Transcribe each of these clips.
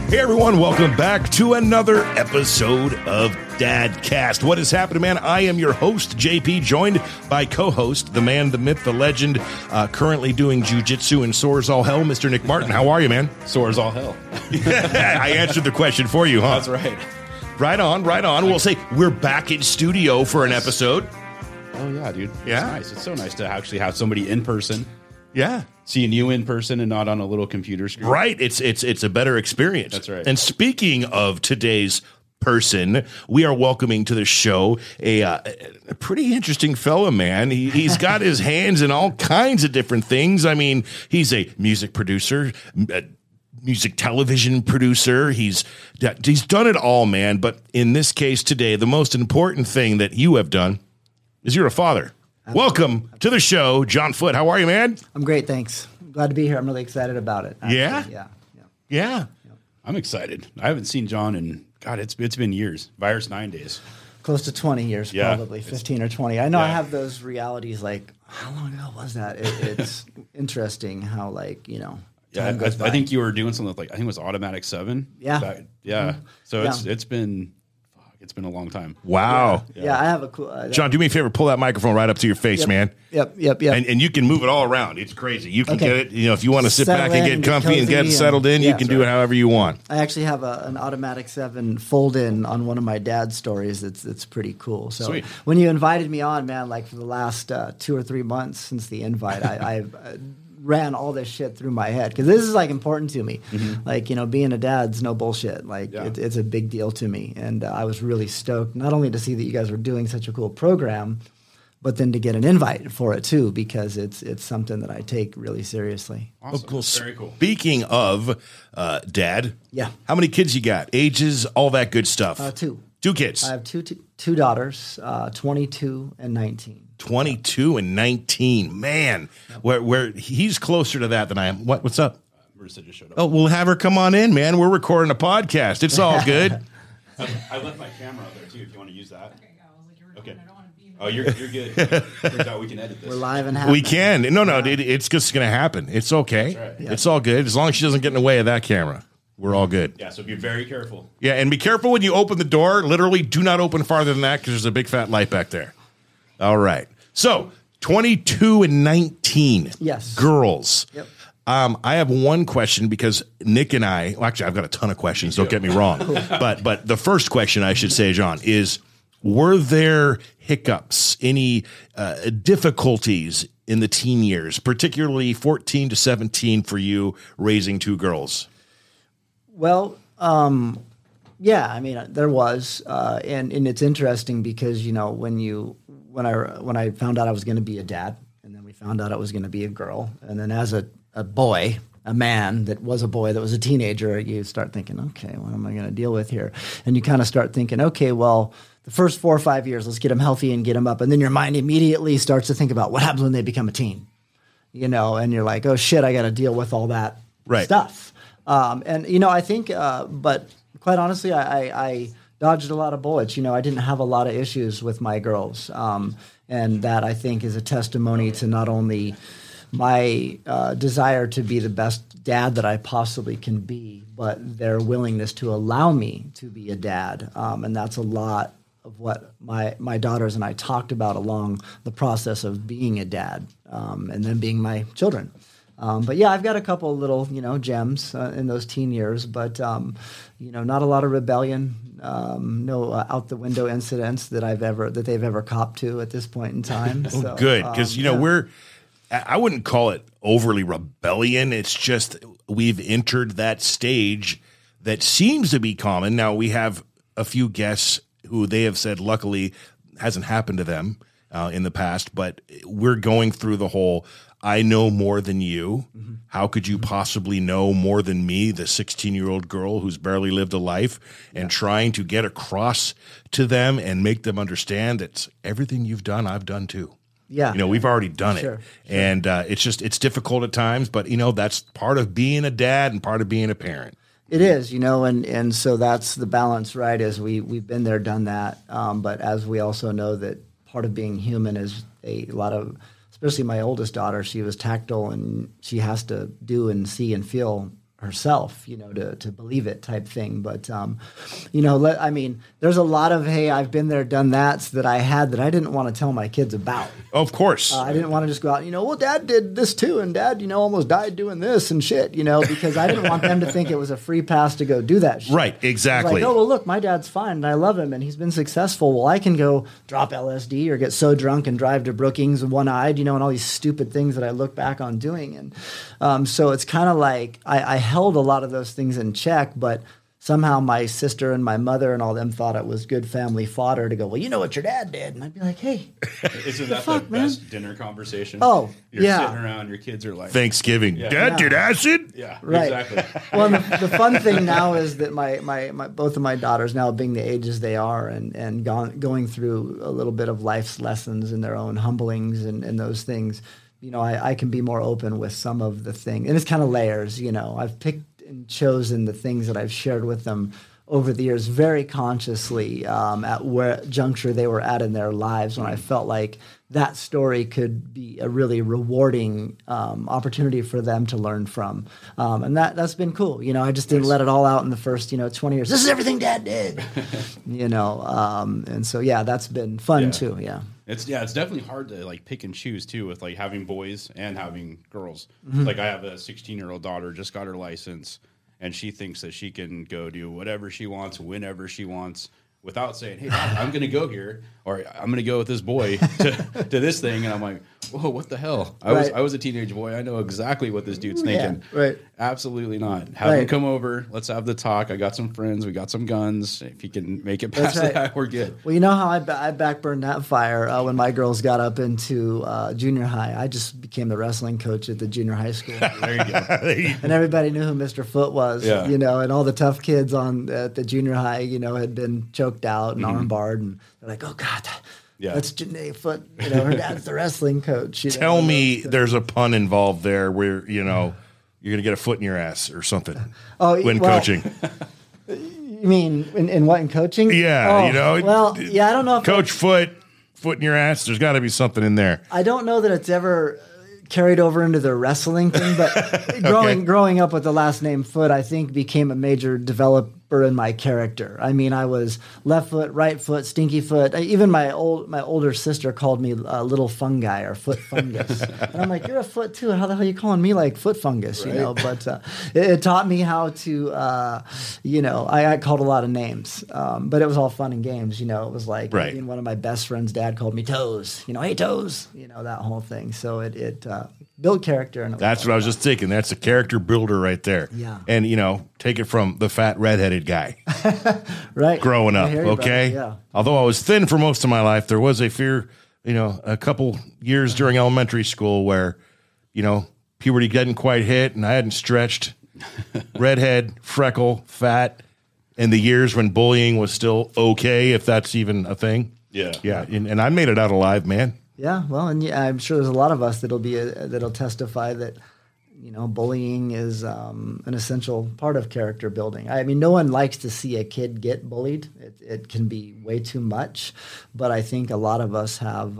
Hey everyone, welcome back to another episode of Dadcast. What is happening, man? I am your host, JP, joined by co-host, the man, the myth, the legend, currently doing jiu-jitsu and sore as all hell, Mr. Nick Martin. How are you, man? Sore as all hell. I answered the question for you, huh? That's right. Right on, right on. We'll say we're back in studio for an episode. Oh, yeah, dude. Yeah? It's nice. It's so nice to actually have somebody in person. Yeah. Seeing you in person and not on a little computer screen. Right. It's a better experience. That's right. And speaking of today's person, we are welcoming to the show a pretty interesting fellow, man. He's got his hands in all kinds of different things. I mean, he's a music producer, music television producer. He's done it all, man. But in this case today, the most important thing that you have done is you're a father. Welcome to the show, John Foote. How are you, man? I'm great, thanks. Glad to be here. I'm really excited about it. Actually. Yeah. I'm excited. I haven't seen John in, God, it's been years. Virus 9 days. Close to 20 years, Yeah. probably 15 or 20. I know I Yeah. have those realities like, how long ago was that? It's interesting how, like, Yeah, time goes by. I think you were doing something like, I think it was Automatic 7. Yeah. Yeah. So Yeah. it's been a long time. Wow. Yeah, I have a cool... John, do me a favor, pull that microphone right up to your face, man. Yep. And you can move it all around. It's crazy. You can Okay. get it. If you want to sit Settle back and in get and get comfy and cozy get and- settled in, you yeah. can do it however you want. I actually have an Automatic 7 fold-in on one of my dad's stories. It's pretty cool. So Sweet. when you invited me on, man, like for the last 2 or 3 months since the invite, I've ran all this shit through my head because this is like important to me. Like, being a dad's no bullshit. Like Yeah. it's a big deal to me. And I was really stoked not only to see that you guys were doing such a cool program, but then to get an invite for it too, because it's something that I take really seriously. Awesome. Cool. Very cool. Speaking of Dad, Yeah. how many kids you got? Ages, all that good stuff. 2. 2 kids. I have two daughters, 22 and 19. 22 and 19. Man, where he's closer to that than I am. What's up? Marissa just showed up. Oh, we'll have her come on in, man. We're recording a podcast. It's all good. I left my camera out there, too, if you want to use that. Okay. I don't want to be Oh, you're good. Turns out we can edit this. We're live and happy. We can. No, it's just going to happen. It's okay. That's right. It's all good. As long as she doesn't get in the way of that camera, we're all good. Yeah, so be very careful. Yeah, and be careful when you open the door. Literally, do not open farther than that because there's a big fat light back there. All right. So, 22 and 19. Yes. Girls. Yep. I have one question because Nick and I've got a ton of questions. Don't get me wrong. But the first question I should say, John, is were there hiccups, any difficulties in the teen years, particularly 14 to 17 for you raising 2 girls? Well, yeah, I mean, there was, and it's interesting because when I found out I was going to be a dad, and then we found out I was going to be a girl, and then as a boy, a man that was a boy that was a teenager, you start thinking, okay, what am I going to deal with here? And you kind of start thinking, okay, well, the first 4 or 5 years, let's get them healthy and get them up, and then your mind immediately starts to think about what happens when they become a teen, and you're like, oh shit, I got to deal with all that stuff. And I think, but quite honestly, I dodged a lot of bullets. I didn't have a lot of issues with my girls, and that I think is a testimony to not only my desire to be the best dad that I possibly can be, but their willingness to allow me to be a dad, and that's a lot of what my daughters and I talked about along the process of being a dad, and then being my children. But yeah, I've got a couple of little, gems in those teen years, but, not a lot of rebellion, no out the window incidents that they've ever copped to at this point in time. So, Good. Because, I wouldn't call it overly rebellion. It's just we've entered that stage that seems to be common. Now we have a few guests who they have said, luckily hasn't happened to them in the past, but we're going through the whole, I know more than you. Mm-hmm. How could you possibly know more than me, the 16-year-old girl who's barely lived a life, and trying to get across to them and make them understand that everything you've done, I've done too. Yeah. We've already done it. Sure. And it's difficult at times, but, that's part of being a dad and part of being a parent. It is, and so that's the balance, right? As we've been there, done that. But as we also know that part of being human is a lot of, especially my oldest daughter, she was tactile and she has to do and see and feel herself, to believe it type thing. But, there's a lot of, hey, I've been there, done that that I had that I didn't want to tell my kids about. Of course. I didn't want to just go out, well, Dad did this too. And Dad, almost died doing this and shit, because I didn't want them to think it was a free pass to go do that shit. Right, exactly. Like, oh, well, look, my dad's fine and I love him and he's been successful. Well, I can go drop LSD or get so drunk and drive to Brookings one-eyed, and all these stupid things that I look back on doing. And so it's kind of like I held a lot of those things in check, but somehow my sister and my mother and all them thought it was good family fodder to go, well, you know what your dad did. And I'd be like, hey, isn't that the best dinner conversation? Oh, You're sitting around, your kids are like, Thanksgiving. Dad did acid? Yeah, right. Exactly. Well, the fun thing now is that my both of my daughters now being the ages they are and going through a little bit of life's lessons and their own humblings and those things, I can be more open with some of the things. And it's kind of layers, I've picked and chosen the things that I've shared with them over the years very consciously at where juncture they were at in their lives when I felt like that story could be a really rewarding opportunity for them to learn from. And that's been cool. I just didn't let it all out in the first, 20 years. This is everything Dad did, and so, yeah, that's been fun too. Yeah. It's definitely hard to like pick and choose too with like having boys and having girls. Mm-hmm. Like I have a 16-year-old daughter, just got her license, and she thinks that she can go do whatever she wants, whenever she wants, without saying, hey, Dad, I'm going to go here, or I'm going to go with this boy to this thing. And I'm like, whoa, what the hell? I was a teenage boy. I know exactly what this dude's thinking. Yeah, right. Absolutely not. Have him come over. Let's have the talk. I got some friends. We got some guns. If he can make it past that, we're good. Well, you know how I backburned that fire when my girls got up into junior high. I just became the wrestling coach at the junior high school. There you go. And everybody knew who Mr. Foot was, and all the tough kids at the junior high, had been choked out and armbarred, and they're like, oh, God, that's Janae Foot. Her dad's the wrestling coach. Tell me there's a pun involved there where, you're going to get a foot in your ass or something when coaching. You mean in what, in coaching? Yeah, Well, I don't know if Coach Foot in your ass. There's got to be something in there. I don't know that it's ever carried over into the wrestling thing, but growing up with the last name Foot, I think became a major developer in my character. I mean, I was left foot, right foot, stinky foot. Even my older sister called me little fungi or foot fungus. And I'm like, you're a foot too. How the hell are you calling me like foot fungus? Right. But it taught me how to, I got called a lot of names, but it was all fun and games. It was like even one of my best friends' dad called me Toes. Hey Toes. That whole thing. So it build character. And that's what I was just thinking. That's a character builder right there. Yeah. And, take it from the fat redheaded guy. Right. Growing up, okay? Yeah. Although I was thin for most of my life, there was a fear, a couple years during elementary school where, puberty hadn't quite hit and I hadn't stretched. Redhead, freckle, fat, and the years when bullying was still okay, if that's even a thing. Yeah. Yeah. And I made it out alive, man. Yeah, well, and I'm sure there's a lot of us that'll testify that, bullying is an essential part of character building. I mean, no one likes to see a kid get bullied. It can be way too much, but I think a lot of us have,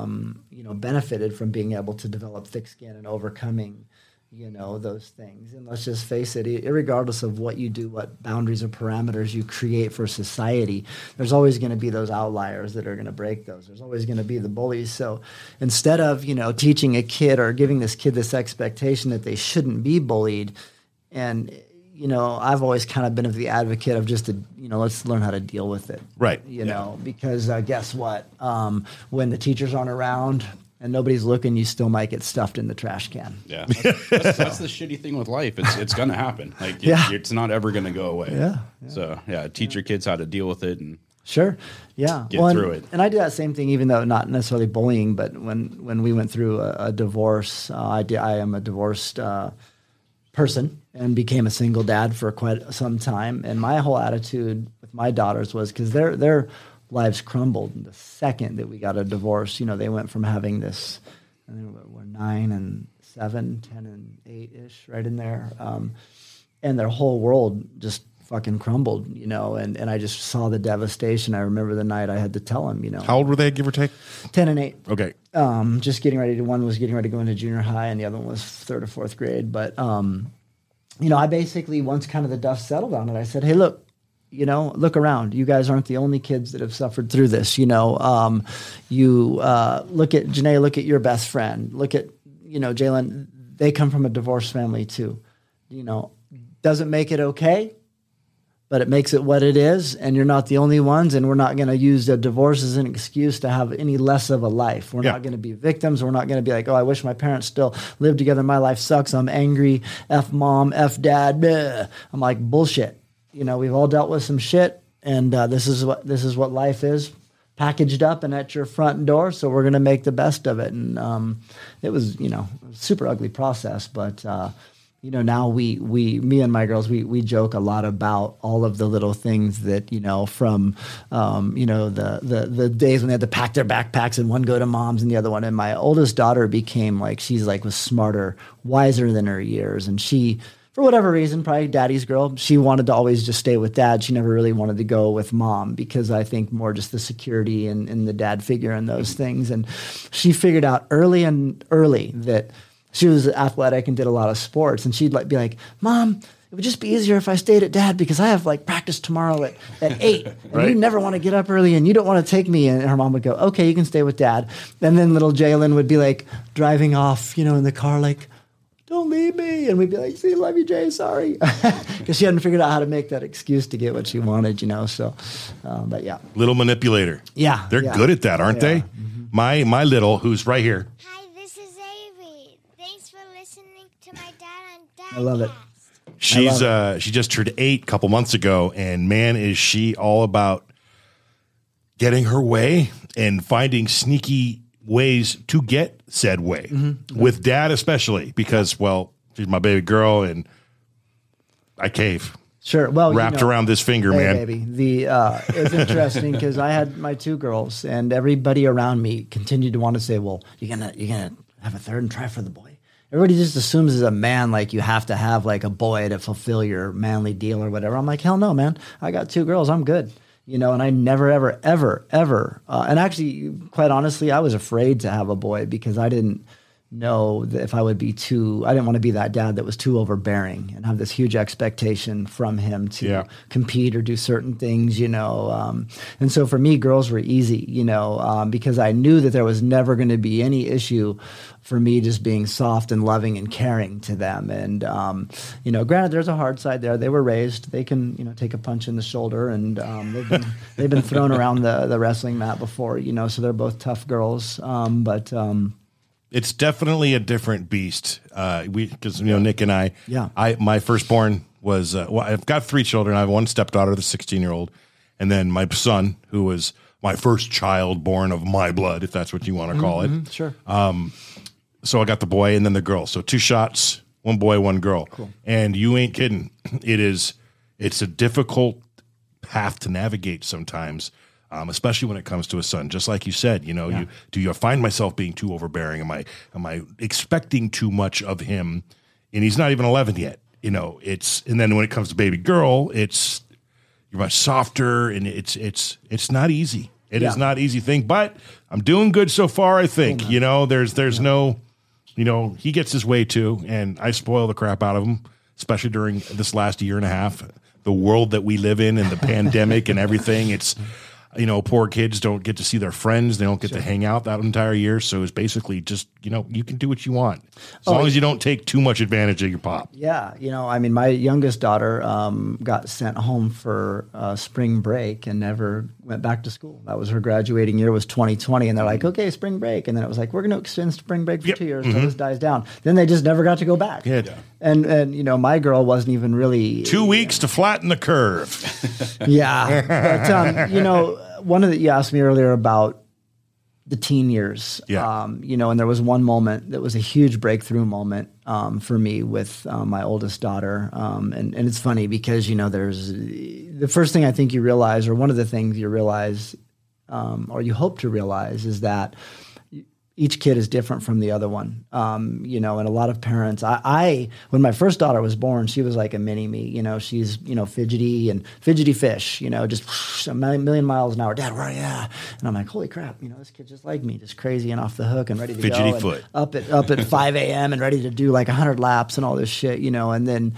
benefited from being able to develop thick skin and overcoming those things. And let's just face it, irregardless of what you do, what boundaries or parameters you create for society, there's always going to be those outliers that are going to break those. There's always going to be the bullies. So instead of, teaching a kid or giving this kid this expectation that they shouldn't be bullied, and, I've always kind of been of the advocate of just, let's learn how to deal with it. Right. Because guess what? When the teachers aren't around, and nobody's looking, you still might get stuffed in the trash can. Yeah, that's the shitty thing with life. It's going to happen. Like it's not ever going to go away. Yeah. So teach your kids how to deal with it and sure. Yeah. Get through it. And I do that same thing, even though not necessarily bullying, but when we went through a divorce, I am a divorced person and became a single dad for quite some time. And my whole attitude with my daughters was because their lives crumbled the second that we got a divorce. They went from having this, I think we're 9 and 7, 10 and 8-ish, right in there. And their whole world just fucking crumbled, and I just saw the devastation. I remember the night I had to tell them, How old were they, give or take? 10 and 8. Okay. Just getting ready to, one was getting ready to go into junior high and the other one was 3rd or 4th grade. But, I basically, once kind of the dust settled on it, I said, hey, look, look around. You guys aren't the only kids that have suffered through this. You look at Janae, look at your best friend, look at, Jalen, they come from a divorced family too. Doesn't make it okay, but it makes it what it is. And you're not the only ones. And we're not going to use the divorce as an excuse to have any less of a life. We're not going to be victims. We're not going to be like, oh, I wish my parents still lived together. My life sucks. I'm angry. F mom, F dad. Bleh. I'm like, bullshit. We've all dealt with some shit. And this is what life is, packaged up and at your front door. So we're going to make the best of it. And it was, a super ugly process, but now me and my girls, we joke a lot about all of the little things that, from, the days when they had to pack their backpacks and one go to mom's and the other one. And my oldest daughter became was smarter, wiser than her years. And she, for whatever reason, probably daddy's girl, she wanted to always just stay with dad. She never really wanted to go with mom because I think more just the security and the dad figure and those things. And she figured out early that she was athletic and did a lot of sports. And she'd be like, Mom, it would just be easier if I stayed at dad because I have practice tomorrow at 8. And right. You never want to get up early and you don't want to take me. And her mom would go, okay, you can stay with dad. And then little Jalen would be driving off, in the car, don't leave me. And we'd be like, see, love you, Jay, sorry. Because she hadn't figured out how to make that excuse to get what she wanted, So, but yeah. Little manipulator. Yeah. They're good at that, aren't they? Mm-hmm. My little, who's right here. I love it. She just turned 8 a couple months ago, and man, is she all about getting her way and finding sneaky ways to get said way with dad, especially because, well, she's my baby girl, and I cave. Sure. Well, wrapped around this finger, man. Baby. It's interesting because I had my 2 girls, and everybody around me continued to want to say, "Well, you're gonna have a third and try for the boy." Everybody just assumes as a man, you have to have a boy to fulfill your manly deal or whatever. I'm like, hell no, man. I got 2 girls. I'm good. And I never, ever, ever, ever. And actually, quite honestly, I was afraid to have a boy because I didn't know that if I would be I didn't want to be that dad that was too overbearing and have this huge expectation from him to compete or do certain things, And so for me, girls were easy, because I knew that there was never going to be any issue for me just being soft and loving and caring to them. And, granted, there's a hard side there. They were raised. They can, take a punch in the shoulder. And they've been thrown around the wrestling mat before, so they're both tough girls. It's definitely a different beast. Because Nick and I, my firstborn was, I've got 3 children. I have 1 stepdaughter, the 16-year-old, and then my son, who was my first child born of my blood, if that's what you want to call it. Sure. So I got the boy and then the girl. So 2 shots, 1 boy, 1 girl. Cool. And you ain't kidding. It's a difficult path to navigate sometimes. Especially when it comes to a son, just like you said, do you find myself being too overbearing? Am I expecting too much of him? And he's not even 11 yet, and then when it comes to baby girl, you're much softer, and it's not easy. It is not an easy thing, but I'm doing good so far. I think, there's no, he gets his way too, and I spoil the crap out of him, especially during this last year and a half, the world that we live in and the pandemic and everything. It's, poor kids don't get to see their friends. They don't get to hang out that entire year. So it's basically just, you can do what you want as long as you don't take too much advantage of your pop. Yeah. My youngest daughter got sent home for spring break and never went back to school. That was her graduating year, was 2020. And they're like, okay, spring break. And then it was like, we're going to extend spring break for 2 years until this dies down. Then they just never got to go back. Yeah. And my girl wasn't even really 2 weeks to flatten the curve. Yeah. But, one of you asked me earlier about the teen years. Yeah. And there was one moment that was a huge breakthrough moment for me with my oldest daughter. And it's funny because, there's the first thing I think you realize, or one of the things you realize, or you hope to realize, is that each kid is different from the other one. You know, and a lot of parents, when my first daughter was born, she was like a mini me, you know, she's, you know, fidgety fish, you know, just a million miles an hour. Dad, where are you at? And I'm like, holy crap, you know, this kid's just like me, just crazy and off the hook and ready to fidgety go. Foot. Up at 5 a.m. and ready to do like 100 laps and all this shit, you know, and then,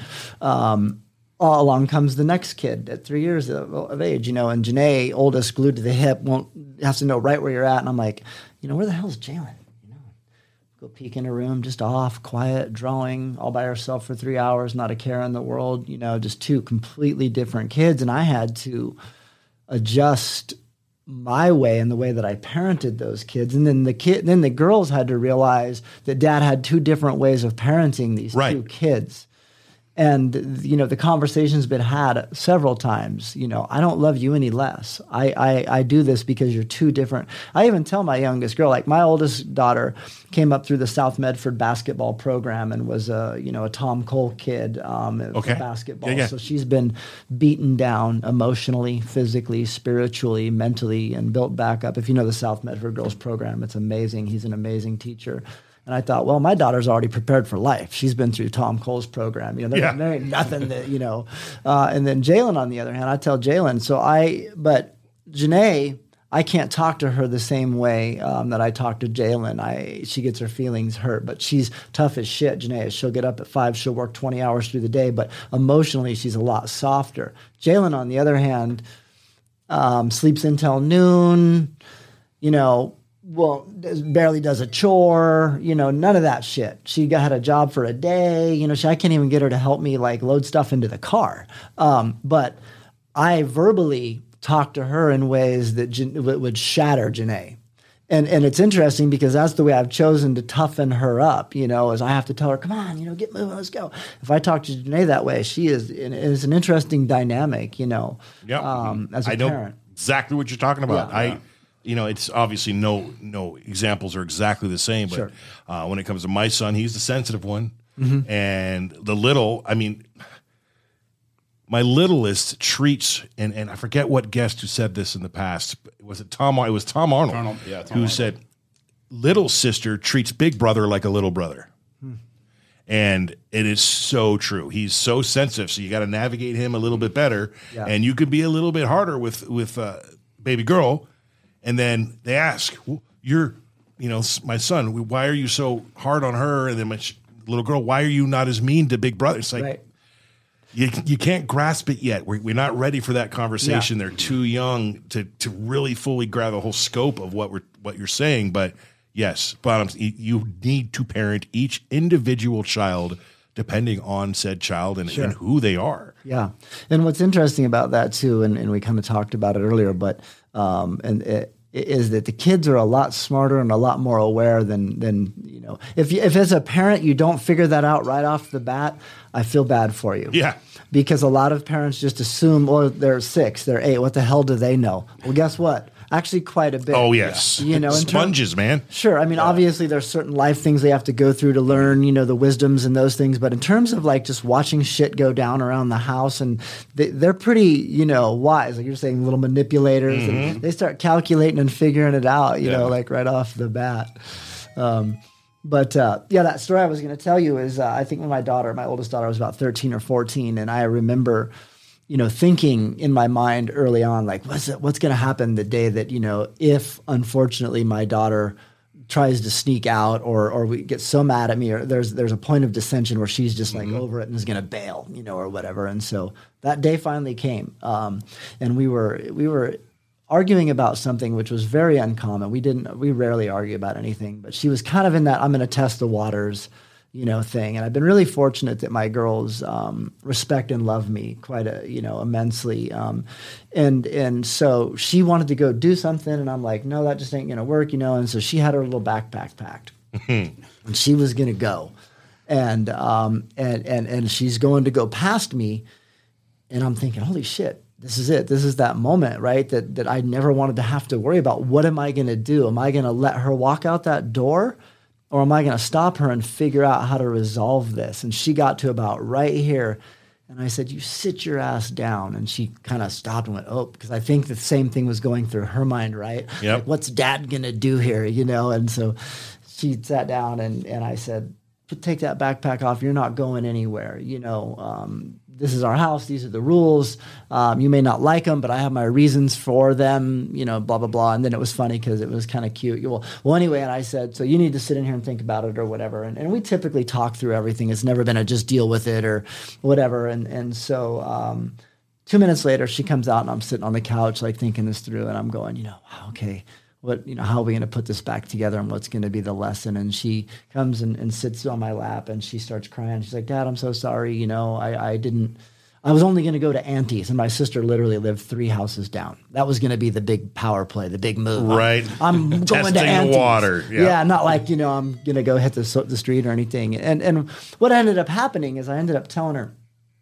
along comes the next kid at 3 years of age, you know, and Janae, oldest, glued to the hip, has to know right where you're at. And I'm like, you know, where the hell's Jalen? You know, go peek in a room, just off, quiet, drawing, all by herself for 3 hours, not a care in the world, you know, just two completely different kids. And I had to adjust my way and the way that I parented those kids. And then the girls had to realize that dad had two different ways of parenting these two kids. And, you know, the conversation's been had several times, you know, I don't love you any less. I do this because you're two different. I even tell my youngest girl, like my oldest daughter came up through the South Medford basketball program and was a Tom Cole kid for basketball. Yeah. So she's been beaten down emotionally, physically, spiritually, mentally, and built back up. If you know the South Medford girls program, it's amazing. He's an amazing teacher. And I thought, well, my daughter's already prepared for life. She's been through Tom Cole's program. You know, there ain't nothing that, you know. And then Jalen, on the other hand, I tell Jalen, but Janae, I can't talk to her the same way that I talk to Jalen. She gets her feelings hurt, but she's tough as shit, Janae. She'll get up at 5, she'll work 20 hours through the day, but emotionally she's a lot softer. Jalen, on the other hand, sleeps until noon, you know, barely does a chore, you know, none of that shit. She had a job for a day, you know, I can't even get her to help me like load stuff into the car. But I verbally talk to her in ways that would shatter Janae. And it's interesting because that's the way I've chosen to toughen her up, you know, is I have to tell her, come on, you know, get moving, let's go. If I talk to Janae that way, it's an interesting dynamic, you know, as a parent. Know exactly what you're talking about. Yeah. You know, it's obviously no examples are exactly the same, but when it comes to my son, he's the sensitive one. Mm-hmm. And my littlest treats, and I forget what guest who said this in the past. Was it Tom? It was Tom Arnold, who said, little sister treats big brother like a little brother. And it is so true. He's so sensitive, so you got to navigate him a little bit better. Yeah. And you could be a little bit harder with baby girl. And then they ask, my son, why are you so hard on her? And then my little girl, why are you not as mean to big brother? It's like, you can't grasp it yet. We're not ready for that conversation. Yeah. They're too young to really fully grab the whole scope of what you're saying. But yes, bottoms, you need to parent each individual child depending on said child and who they are. Yeah. And what's interesting about that too, and we kind of talked about it earlier, but is that the kids are a lot smarter and a lot more aware than you know. If as a parent you don't figure that out right off the bat, I feel bad for you. Yeah. Because a lot of parents just assume, they're 6, they're 8. What the hell do they know? Well, guess what? Actually, quite a bit. Oh, yes. You know, sponges, man. Sure. I mean, obviously, there's certain life things they have to go through to learn, you know, the wisdoms and those things. But in terms of like just watching shit go down around the house, and they're pretty, you know, wise. Like you're saying, little manipulators. Mm-hmm. And they start calculating and figuring it out, you know, like right off the bat. But that story I was going to tell you is I think when my oldest daughter was about 13 or 14, and I remember, you know, thinking in my mind early on, like, what's going to happen the day that, you know, if unfortunately my daughter tries to sneak out or we get so mad at me, or there's a point of dissension where she's just like over it and is going to bail, you know, or whatever. And so that day finally came, and we were arguing about something which was very uncommon. We rarely argue about anything, but she was kind of in that I'm going to test the waters, you know, thing. And I've been really fortunate that my girls respect and love me quite immensely. And so she wanted to go do something, and I'm like, no, that just ain't going to work, you know. And so she had her little backpack packed, and she was going to go, and she's going to go past me, and I'm thinking, holy shit. This is it. This is that moment, right? That I never wanted to have to worry about. What am I going to do? Am I going to let her walk out that door, or am I going to stop her and figure out how to resolve this? And she got to about right here, and I said, you sit your ass down. And she kind of stopped and went, oh, because I think the same thing was going through her mind, right? Yep. Like, what's dad going to do here, you know? And so she sat down and I said, take that backpack off. You're not going anywhere. This is our house. These are the rules. You may not like them, but I have my reasons for them, blah, blah, blah. And then it was funny because it was kind of cute. Well, anyway, and I said, so you need to sit in here and think about it or whatever. And we typically talk through everything. It's never been a just deal with it or whatever. And so 2 minutes later, she comes out and I'm sitting on the couch, like thinking this through. And I'm going, wow, okay. How are we going to put this back together and what's going to be the lesson? And she comes and sits on my lap and she starts crying. She's like, Dad, I'm so sorry. I was only going to go to Auntie's, and my sister literally lived 3 houses down. That was going to be the big power play, the big move. Right. I'm going to Testing Auntie's. the water. Yeah, not like, I'm going to go hit the street or anything. And what ended up happening is I ended up telling her,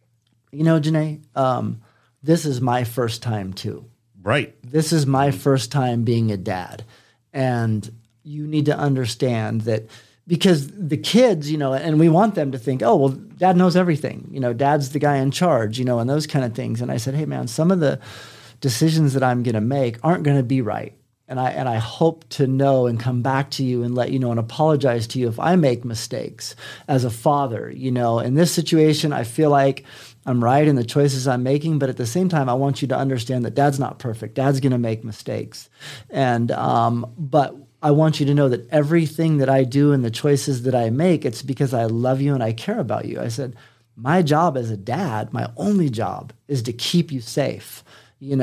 Janae, this is my first time too. Right. This is my first time being a dad. And you need to understand that because the kids, and we want them to think, oh, well, dad knows everything. Dad's the guy in charge, and those kind of things. And I said, hey, man, some of the decisions that I'm going to make aren't going to be right. And I hope to know and come back to you and let you know and apologize to you if I make mistakes as a father. In this situation, I feel like I'm right in the choices I'm making, but at the same time, I want you to understand that dad's not perfect. Dad's going to make mistakes. And, but I want you to know that everything that I do and the choices that I make, it's because I love you and I care about you. I said, my job as a dad, my only job is to keep you safe, and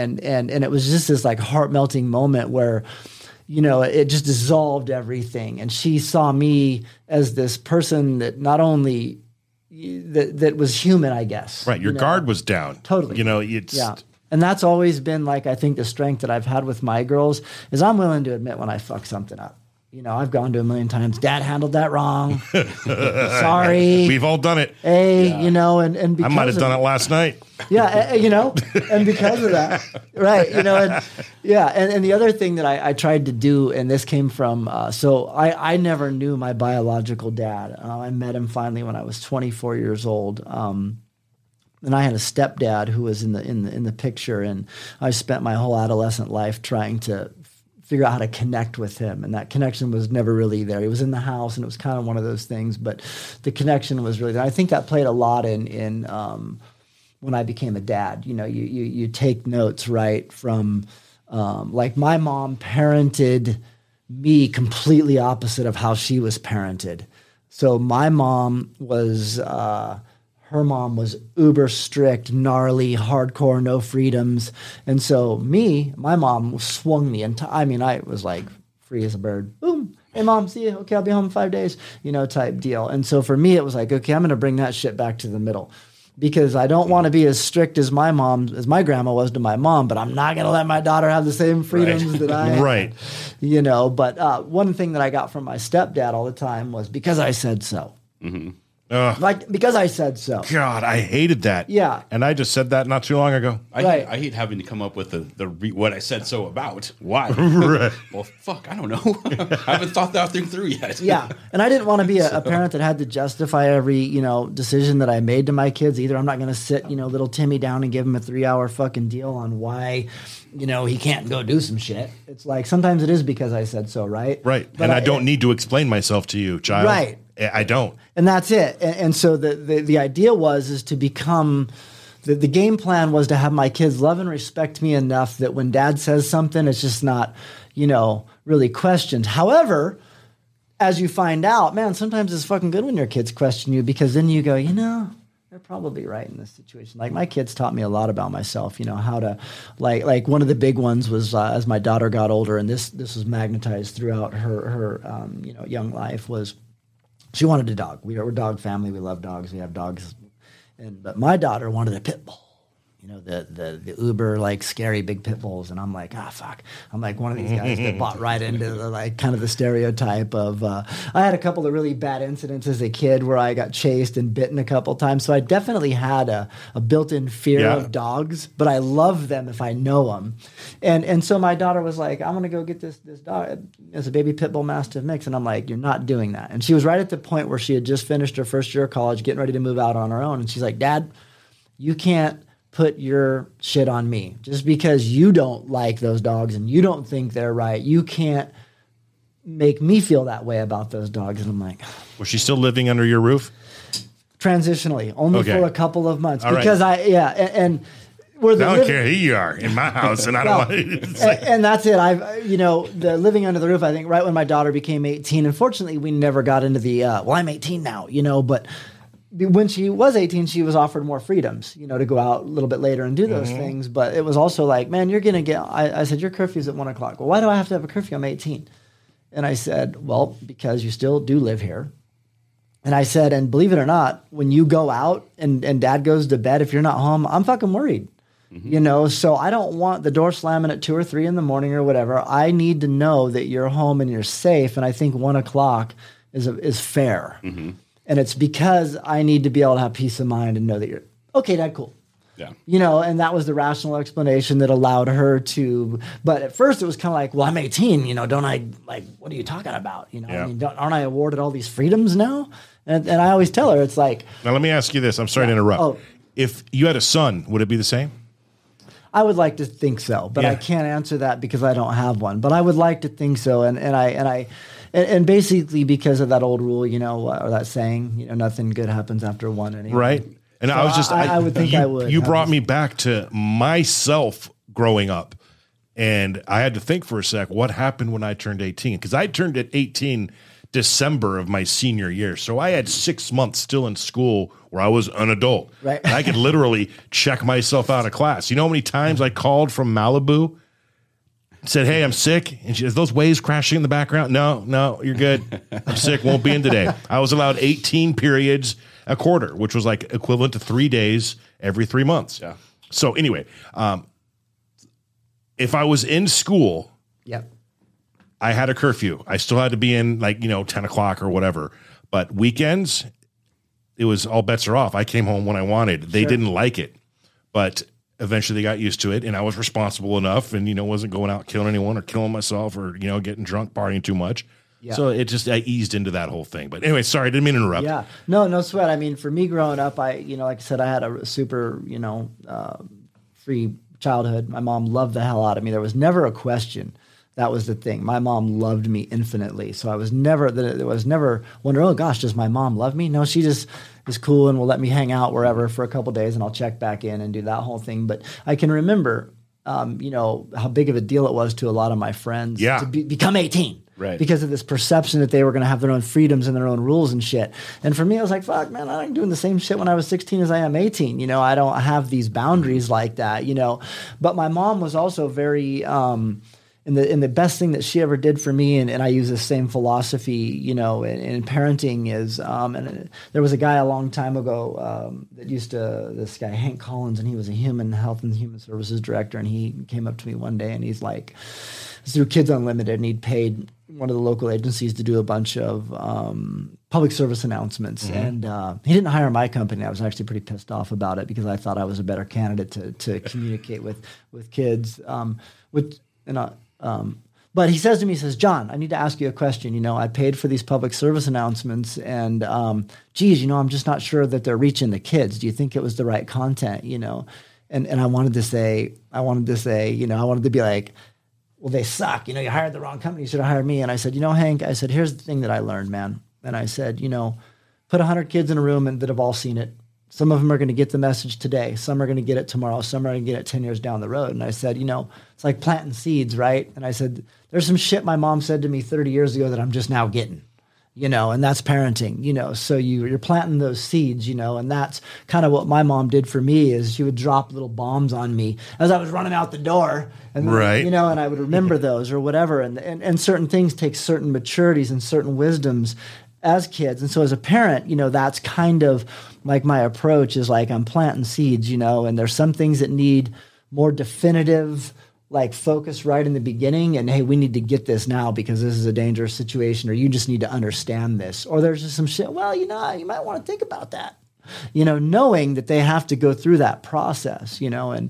it was just this like heart melting moment where, it just dissolved everything. And she saw me as this person that not only that was human, I guess. Right. Your guard was down. Totally. Yeah. And that's always been like, I think the strength that I've had with my girls is I'm willing to admit when I fuck something up. I've gone to a million times, Dad handled that wrong. Sorry. We've all done it. Hey, and because I might have done it last night. Yeah, and because of that, right, and the other thing that I tried to do, and this came from, so I never knew my biological dad. I met him finally when I was 24 years old. And I had a stepdad who was in the picture, and I spent my whole adolescent life trying to figure out how to connect with him, and that connection was never really there. He was in the house, and it was kind of one of those things, but the connection was really there. I think that played a lot in when I became a dad. You take notes right from like my mom parented me completely opposite of how she was parented. So my mom was. Her mom was uber strict, gnarly, hardcore, no freedoms. And so my mom swung me. And I was like free as a bird. Boom. Hey, Mom, see you. Okay, I'll be home in 5 days, type deal. And so for me, it was like, okay, I'm going to bring that shit back to the middle because I don't want to be as strict as my grandma was to my mom, but I'm not going to let my daughter have the same freedoms that I Right. had. But one thing that I got from my stepdad all the time was because I said so. Mm-hmm. Because I said so. God, I hated that. Yeah. And I just said that not too long ago. I hate having to come up with what I said so about. Why? Right. Well, fuck, I don't know. I haven't thought that thing through yet. Yeah. And I didn't want to be a parent that had to justify every, decision that I made to my kids either. I'm not going to sit, little Timmy down and give him a 3-hour fucking deal on why, he can't go do some shit. It's like sometimes it is because I said so, right? Right. But and I don't need to explain myself to you, child. Right. I don't. And that's it. And so the idea is to become the game plan was to have my kids love and respect me enough that when dad says something, it's just not, really questioned. However, as you find out, man, sometimes it's fucking good when your kids question you because then you go, they're probably right in this situation. Like my kids taught me a lot about myself, how to like one of the big ones was as my daughter got older, and this was magnetized throughout her young life was she wanted a dog. We're a dog family. We love dogs. We have dogs. But my daughter wanted a pit bull. The uber like scary big pit bulls, and I'm like, fuck. I'm like one of these guys that bought right into the kind of the stereotype of. I had a couple of really bad incidents as a kid where I got chased and bitten a couple times, so I definitely had a built-in fear of dogs. But I love them if I know them, and so my daughter was like, I'm gonna go get this dog as a baby pit bull mastiff mix, and I'm like, you're not doing that. And she was right at the point where she had just finished her first year of college, getting ready to move out on her own, and she's like, Dad, you can't put your shit on me just because you don't like those dogs and you don't think they're right. You can't make me feel that way about those dogs. And I'm like, Was she still living under your roof? transitionally, only Okay. for a couple of months, All right. because and where the I don't living- care who you are in my house, and I don't want to. and that's it. The living under the roof, I think right when my daughter became 18, unfortunately we never got into the, I'm 18 now, but when she was 18, she was offered more freedoms, to go out a little bit later and do those things. But it was also like, man, you're going to get, I said, your curfew's at 1:00. Well, why do I have to have a curfew? I'm 18. And I said, well, because you still do live here. And I said, and believe it or not, when you go out and dad goes to bed, if you're not home, I'm fucking worried. So I don't want the door slamming at 2 or 3 in the morning or whatever. I need to know that you're home and you're safe. And I think 1:00 is fair. And it's because I need to be able to have peace of mind and know that you're okay, Dad, cool. Yeah. And that was the rational explanation that allowed her to, but at first it was kind of like, well, I'm 18, don't I, like, what are you talking about? Yeah. Aren't I awarded all these freedoms now? And I always tell her, it's like, Now, let me ask you this. I'm sorry to interrupt. Oh. If you had a son, would it be the same? I would like to think so, but Yeah. I can't answer that because I don't have one. But I would like to think so, and basically because of that old rule, or that saying, nothing good happens after one. Anyway. Right. And So I was just, I would think you, I would. You have brought this- me back to myself growing up. And I had to think for a sec, what happened when I turned 18? Because I turned at 18 December of my senior year. So I had 6 months still in school where I was an adult. Right. And I could literally check myself out of class. You know how many times I called from Malibu, said, hey, I'm sick. And she says, those waves crashing in the background? No, you're good. I'm sick. Won't be in today. I was allowed 18 periods a quarter, which was like equivalent to 3 days every 3 months. Yeah. So anyway, if I was in school, Yep. I had a curfew. I still had to be in 10 o'clock or whatever. But weekends, it was all bets are off. I came home when I wanted. They didn't like it, but eventually they got used to it, and I was responsible enough, and wasn't going out killing anyone or killing myself or getting drunk, partying too much. Yeah. So I eased into that whole thing. But anyway, sorry, I didn't mean to interrupt. Yeah, no sweat. I mean, for me growing up, like I said, I had a super, free childhood. My mom loved the hell out of me. There was never a question. That was the thing. My mom loved me infinitely. So there was never wonder, oh gosh, does my mom love me? No, she just is cool and will let me hang out wherever for a couple days, and I'll check back in and do that whole thing. But I can remember, how big of a deal it was to a lot of my friends Yeah. to become 18. Right. Because of this perception that they were going to have their own freedoms and their own rules and shit. And for me, I was like, fuck, man, I'm doing the same shit when I was 16 as I am 18. I don't have these boundaries like that, But my mom was also very, and the best thing that she ever did for me, and I use the same philosophy, in parenting is, and there was a guy a long time ago this guy, Hank Collins, and he was a human health and human services director. And he came up to me one day and he's like, through Kids Unlimited, and he'd paid one of the local agencies to do a bunch of public service announcements. And he didn't hire my company. I was actually pretty pissed off about it because I thought I was a better candidate to communicate with kids. But he says to me, John, I need to ask you a question. I paid for these public service announcements, and I'm just not sure that they're reaching the kids. Do you think it was the right content? And I wanted to be like, well, they suck. You hired the wrong company. You should have hired me. And I said, Hank, here's the thing that I learned, man. And I said, put 100 kids in a room that have all seen it. Some of them are going to get the message today. Some are going to get it tomorrow. Some are going to get it 10 years down the road. And I said, it's like planting seeds, right? And I said, there's some shit my mom said to me 30 years ago that I'm just now getting, and that's parenting, so you're planting those seeds, and that's kind of what my mom did for me is she would drop little bombs on me as I was running out the door. And then, Right. and I would remember those or whatever. And certain things take certain maturities and certain wisdoms as kids. And so as a parent, that's kind of like my approach is like I'm planting seeds, and there's some things that need more definitive focus right in the beginning, and hey, we need to get this now because this is a dangerous situation, or you just need to understand this. Or there's just some shit, well, you might want to think about that, knowing that they have to go through that process, and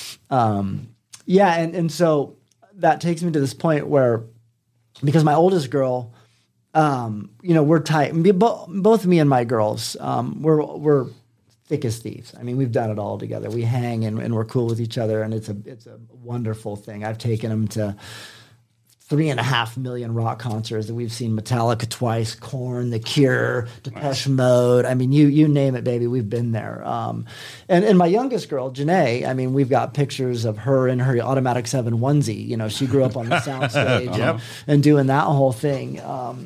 so that takes me to this point where, because my oldest girl, we're tight. Both me and my girls, we're thick as thieves. I mean, we've done it all together. We hang and we're cool with each other, and it's a wonderful thing. I've taken them to 3.5 million rock concerts that we've seen. Metallica twice, Korn, The Cure, Depeche Mode. I mean, you name it, baby. We've been there. And my youngest girl, Janae, I mean, we've got pictures of her in her Automatic 7 onesie. You know, she grew up on the soundstage and doing that whole thing.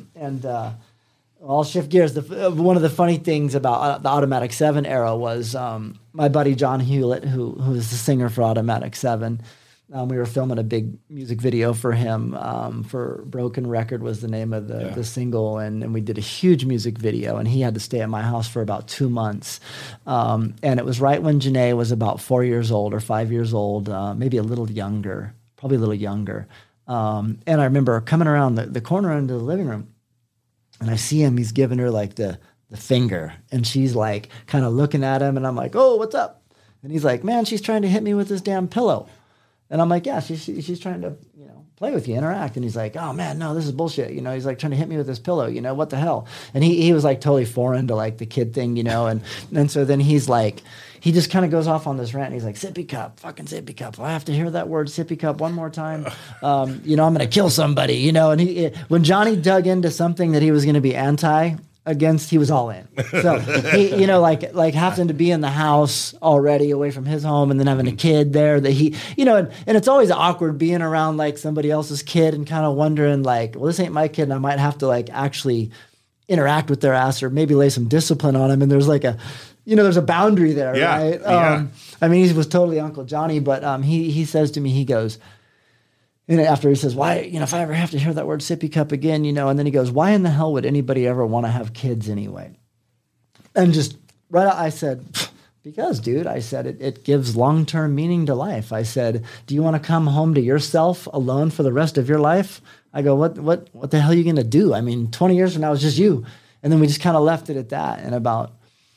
I'll shift gears. One of the funny things about the Automatic 7 era was my buddy John Hewlett, who is the singer for Automatic 7. We were filming a big music video for him. For Broken Record was the name of the single, and we did a huge music video. And he had to stay at my house for about 2 months. And it was right when Janae was about 4 years old or 5 years old, maybe a little younger, probably a little younger. And I remember coming around the corner into the living room. And I see him, he's giving her like the finger, and she's like kind of looking at him, and I'm like, oh, what's up? And he's like, man, she's trying to hit me with this damn pillow. And I'm like, yeah, she's trying to, play with you, interact. And he's like, oh man, no, this is bullshit. He's like trying to hit me with this pillow, what the hell? And he was like totally foreign to like the kid thing, and so then he's like, he just kind of goes off on this rant. And he's like, sippy cup, fucking sippy cup. I have to hear that word sippy cup one more time. I'm going to kill somebody, and when Johnny dug into something that he was going to be anti against, he was all in. So he, like having to be in the house already away from his home, and then having a kid there that he, and it's always awkward being around like somebody else's kid and kind of wondering like, well, this ain't my kid, and I might have to like actually interact with their ass or maybe lay some discipline on him. And there's like there's a boundary there, right? I mean, he was totally Uncle Johnny, but he says to me, he goes, and after he says, why, if I ever have to hear that word sippy cup again, and then he goes, why in the hell would anybody ever want to have kids anyway? And just right out, I said, because, dude, I said, it gives long-term meaning to life. I said, do you want to come home to yourself alone for the rest of your life? I go, what the hell are you going to do? I mean, 20 years from now, it's just you. And then we just kind of left it at that. And about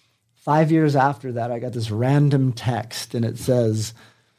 5 years after that, I got this random text, and it says,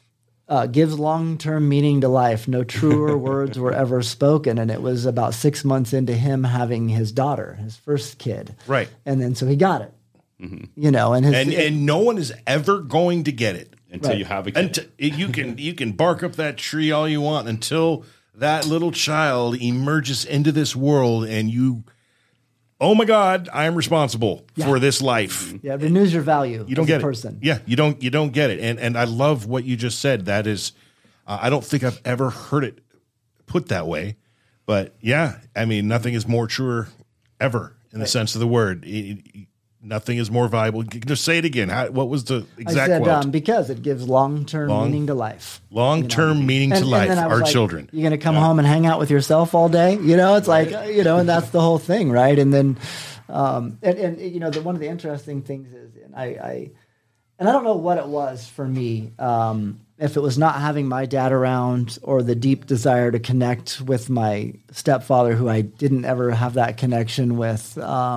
gives long-term meaning to life. No truer words were ever spoken. And it was about 6 months into him having his daughter, his first kid. Right. And then so he got it. Mm-hmm. And no one is ever going to get it until you have a kid. You can bark up that tree all you want until that little child emerges into this world, and you, oh my God, I am responsible for this life. Yeah, it renews your value. You don't get person. Yeah, you don't get it. And I love what you just said. That is, I don't think I've ever heard it put that way. But yeah, I mean, nothing is more truer ever in the sense of the word. Nothing is more valuable. Just say it again. What was the exact quote? Because it gives long-term meaning to life. Long-term meaning to life, our like, children. You're going to come home and hang out with yourself all day? It's like, and that's the whole thing, right? And then, one of the interesting things is, and I don't know what it was for me, if it was not having my dad around or the deep desire to connect with my stepfather, who I didn't ever have that connection with,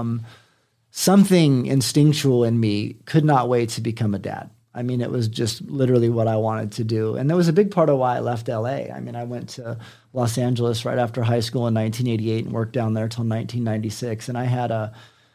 something instinctual in me could not wait to become a dad. I mean, it was just literally what I wanted to do. And that was a big part of why I left LA. I mean, I went to Los Angeles right after high school in 1988 and worked down there till 1996. And I had a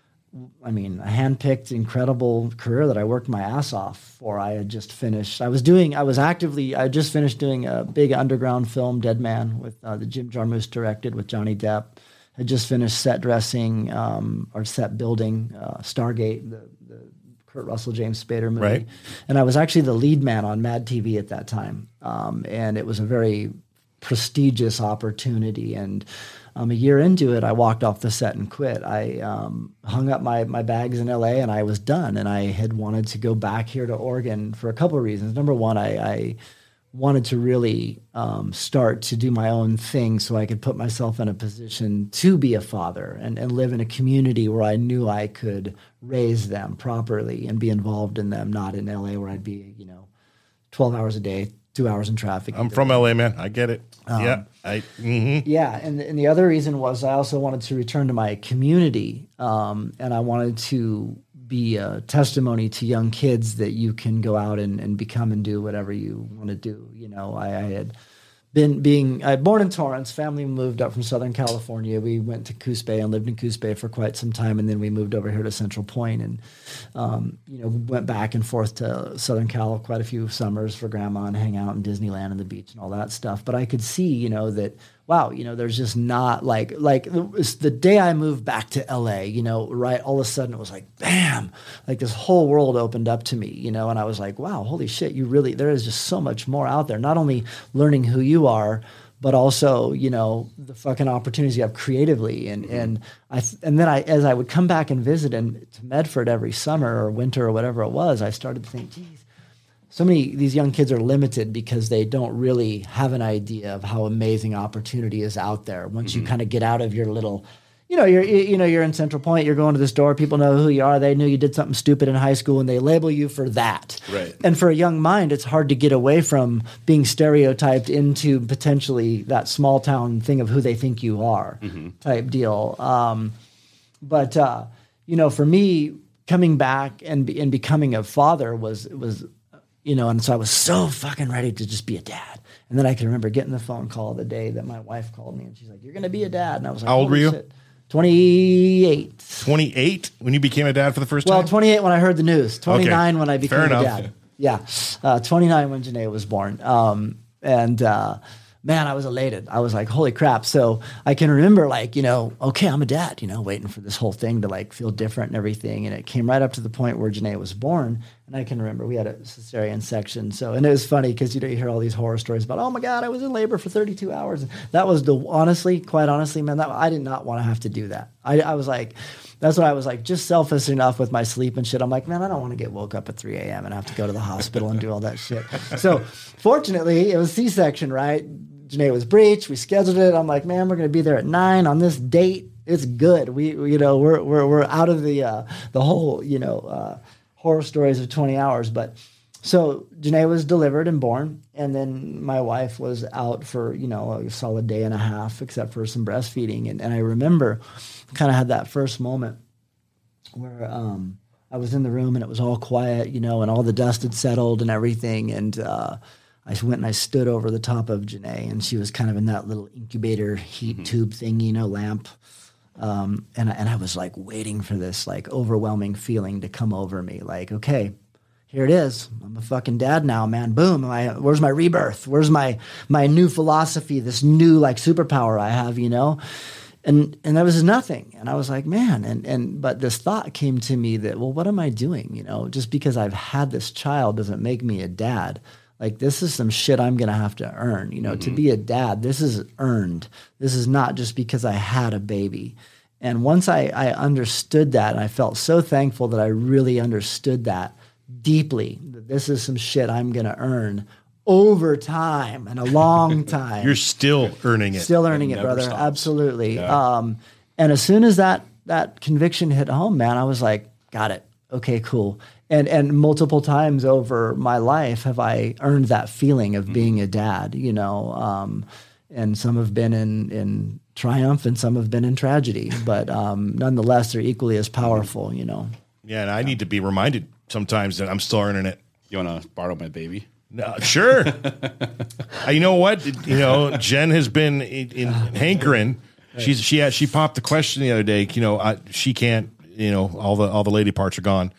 handpicked, incredible career that I worked my ass off for. I had just finished. I just finished doing a big underground film, Dead Man, with the Jim Jarmusch directed with Johnny Depp. Had just finished set dressing or set building Stargate, the Kurt Russell, James Spader movie. Right. And I was actually the lead man on Mad TV at that time. And it was a very prestigious opportunity. And a year into it, I walked off the set and quit. I hung up my bags in LA, and I was done. And I had wanted to go back here to Oregon for a couple of reasons. Number one, I wanted to really start to do my own thing so I could put myself in a position to be a father and live in a community where I knew I could raise them properly and be involved in them, not in LA where I'd be, 12 hours a day, 2 hours in traffic. I'm from LA, man. I get it. Yeah. Yeah. And the other reason was I also wanted to return to my community, and I wanted to be a testimony to young kids that you can go out and become and do whatever you want to do. I had born in Torrance. Family moved up from Southern California. We went to Coos Bay and lived in Coos Bay for quite some time, and then we moved over here to Central Point, and went back and forth to Southern Cal quite a few summers for grandma and hang out in Disneyland and the beach and all that stuff. But I could see, that wow, there's just not it's the day I moved back to LA, right. All of a sudden it was like, bam, like this whole world opened up to me, and I was like, wow, holy shit, there is just so much more out there. Not only learning who you are, but also, the fucking opportunities you have creatively. And then as I would come back and visit to Medford every summer or winter or whatever it was, I started to think, geez, so many these young kids are limited because they don't really have an idea of how amazing opportunity is out there. Once you kind of get out of your little, you're in Central Point, you're going to the store, people know who you are, they knew you did something stupid in high school and they label you for that. Right. And for a young mind, it's hard to get away from being stereotyped into potentially that small town thing of who they think you are type deal. But for me, coming back and becoming a father was and so I was so fucking ready to just be a dad. And then I can remember getting the phone call the day that my wife called me and she's like, "You're going to be a dad." And I was like, how old were you? Shit. 28. 28 when you became a dad for the first time? Well, 28 when I heard the news. 29 when I became a dad. Yeah. 29 when Janae was born. Man, I was elated. I was like, holy crap. So I can remember okay, I'm a dad, waiting for this whole thing to feel different and everything. And it came right up to the point where Janae was born. And I can remember we had a cesarean section. So, and it was funny because, you hear all these horror stories about, oh my God, I was in labor for 32 hours. And that was quite honestly, man, I did not want to have to do that. I was like, that's what I was like, just selfish enough with my sleep and shit. I'm like, man, I don't want to get woke up at 3 a.m. and have to go to the hospital and do all that shit. So fortunately, it was C-section, right? Janae was breech. We scheduled it. I'm like, man, we're going to be there at 9 on this date. It's good. We're out of the whole, horror stories of 20 hours. But so Janae was delivered and born. And then my wife was out for, a solid day and a half, except for some breastfeeding. And I remember kind of had that first moment where I was in the room and it was all quiet, and all the dust had settled and everything. And I went and I stood over the top of Janae, and she was kind of in that little incubator heat tube thing, lamp. And I was waiting for this overwhelming feeling to come over me. Okay, here it is. I'm a fucking dad now, man. Boom. Where's my rebirth? Where's my new philosophy? This new superpower I have, And there was nothing. And I was like, man, but this thought came to me that, well, what am I doing? Just because I've had this child doesn't make me a dad. This is some shit I'm going to have to earn. To be a dad, this is earned. This is not just because I had a baby. And once I understood that, and I felt so thankful that I really understood that deeply, that this is some shit I'm going to earn over time and a long time. You're still earning it. Still earning it, brother. Stops. Absolutely. Yeah. And as soon as that conviction hit home, man, I was like, got it. Okay, cool. And multiple times over my life have I earned that feeling of being a dad, and some have been in triumph and some have been in tragedy, but nonetheless, they're equally as powerful, Yeah, and I need to be reminded sometimes that I'm still earning it. You want to borrow my baby? No, sure. You know what? Jen has been in hankering. She popped the question the other day. She can't. All the lady parts are gone.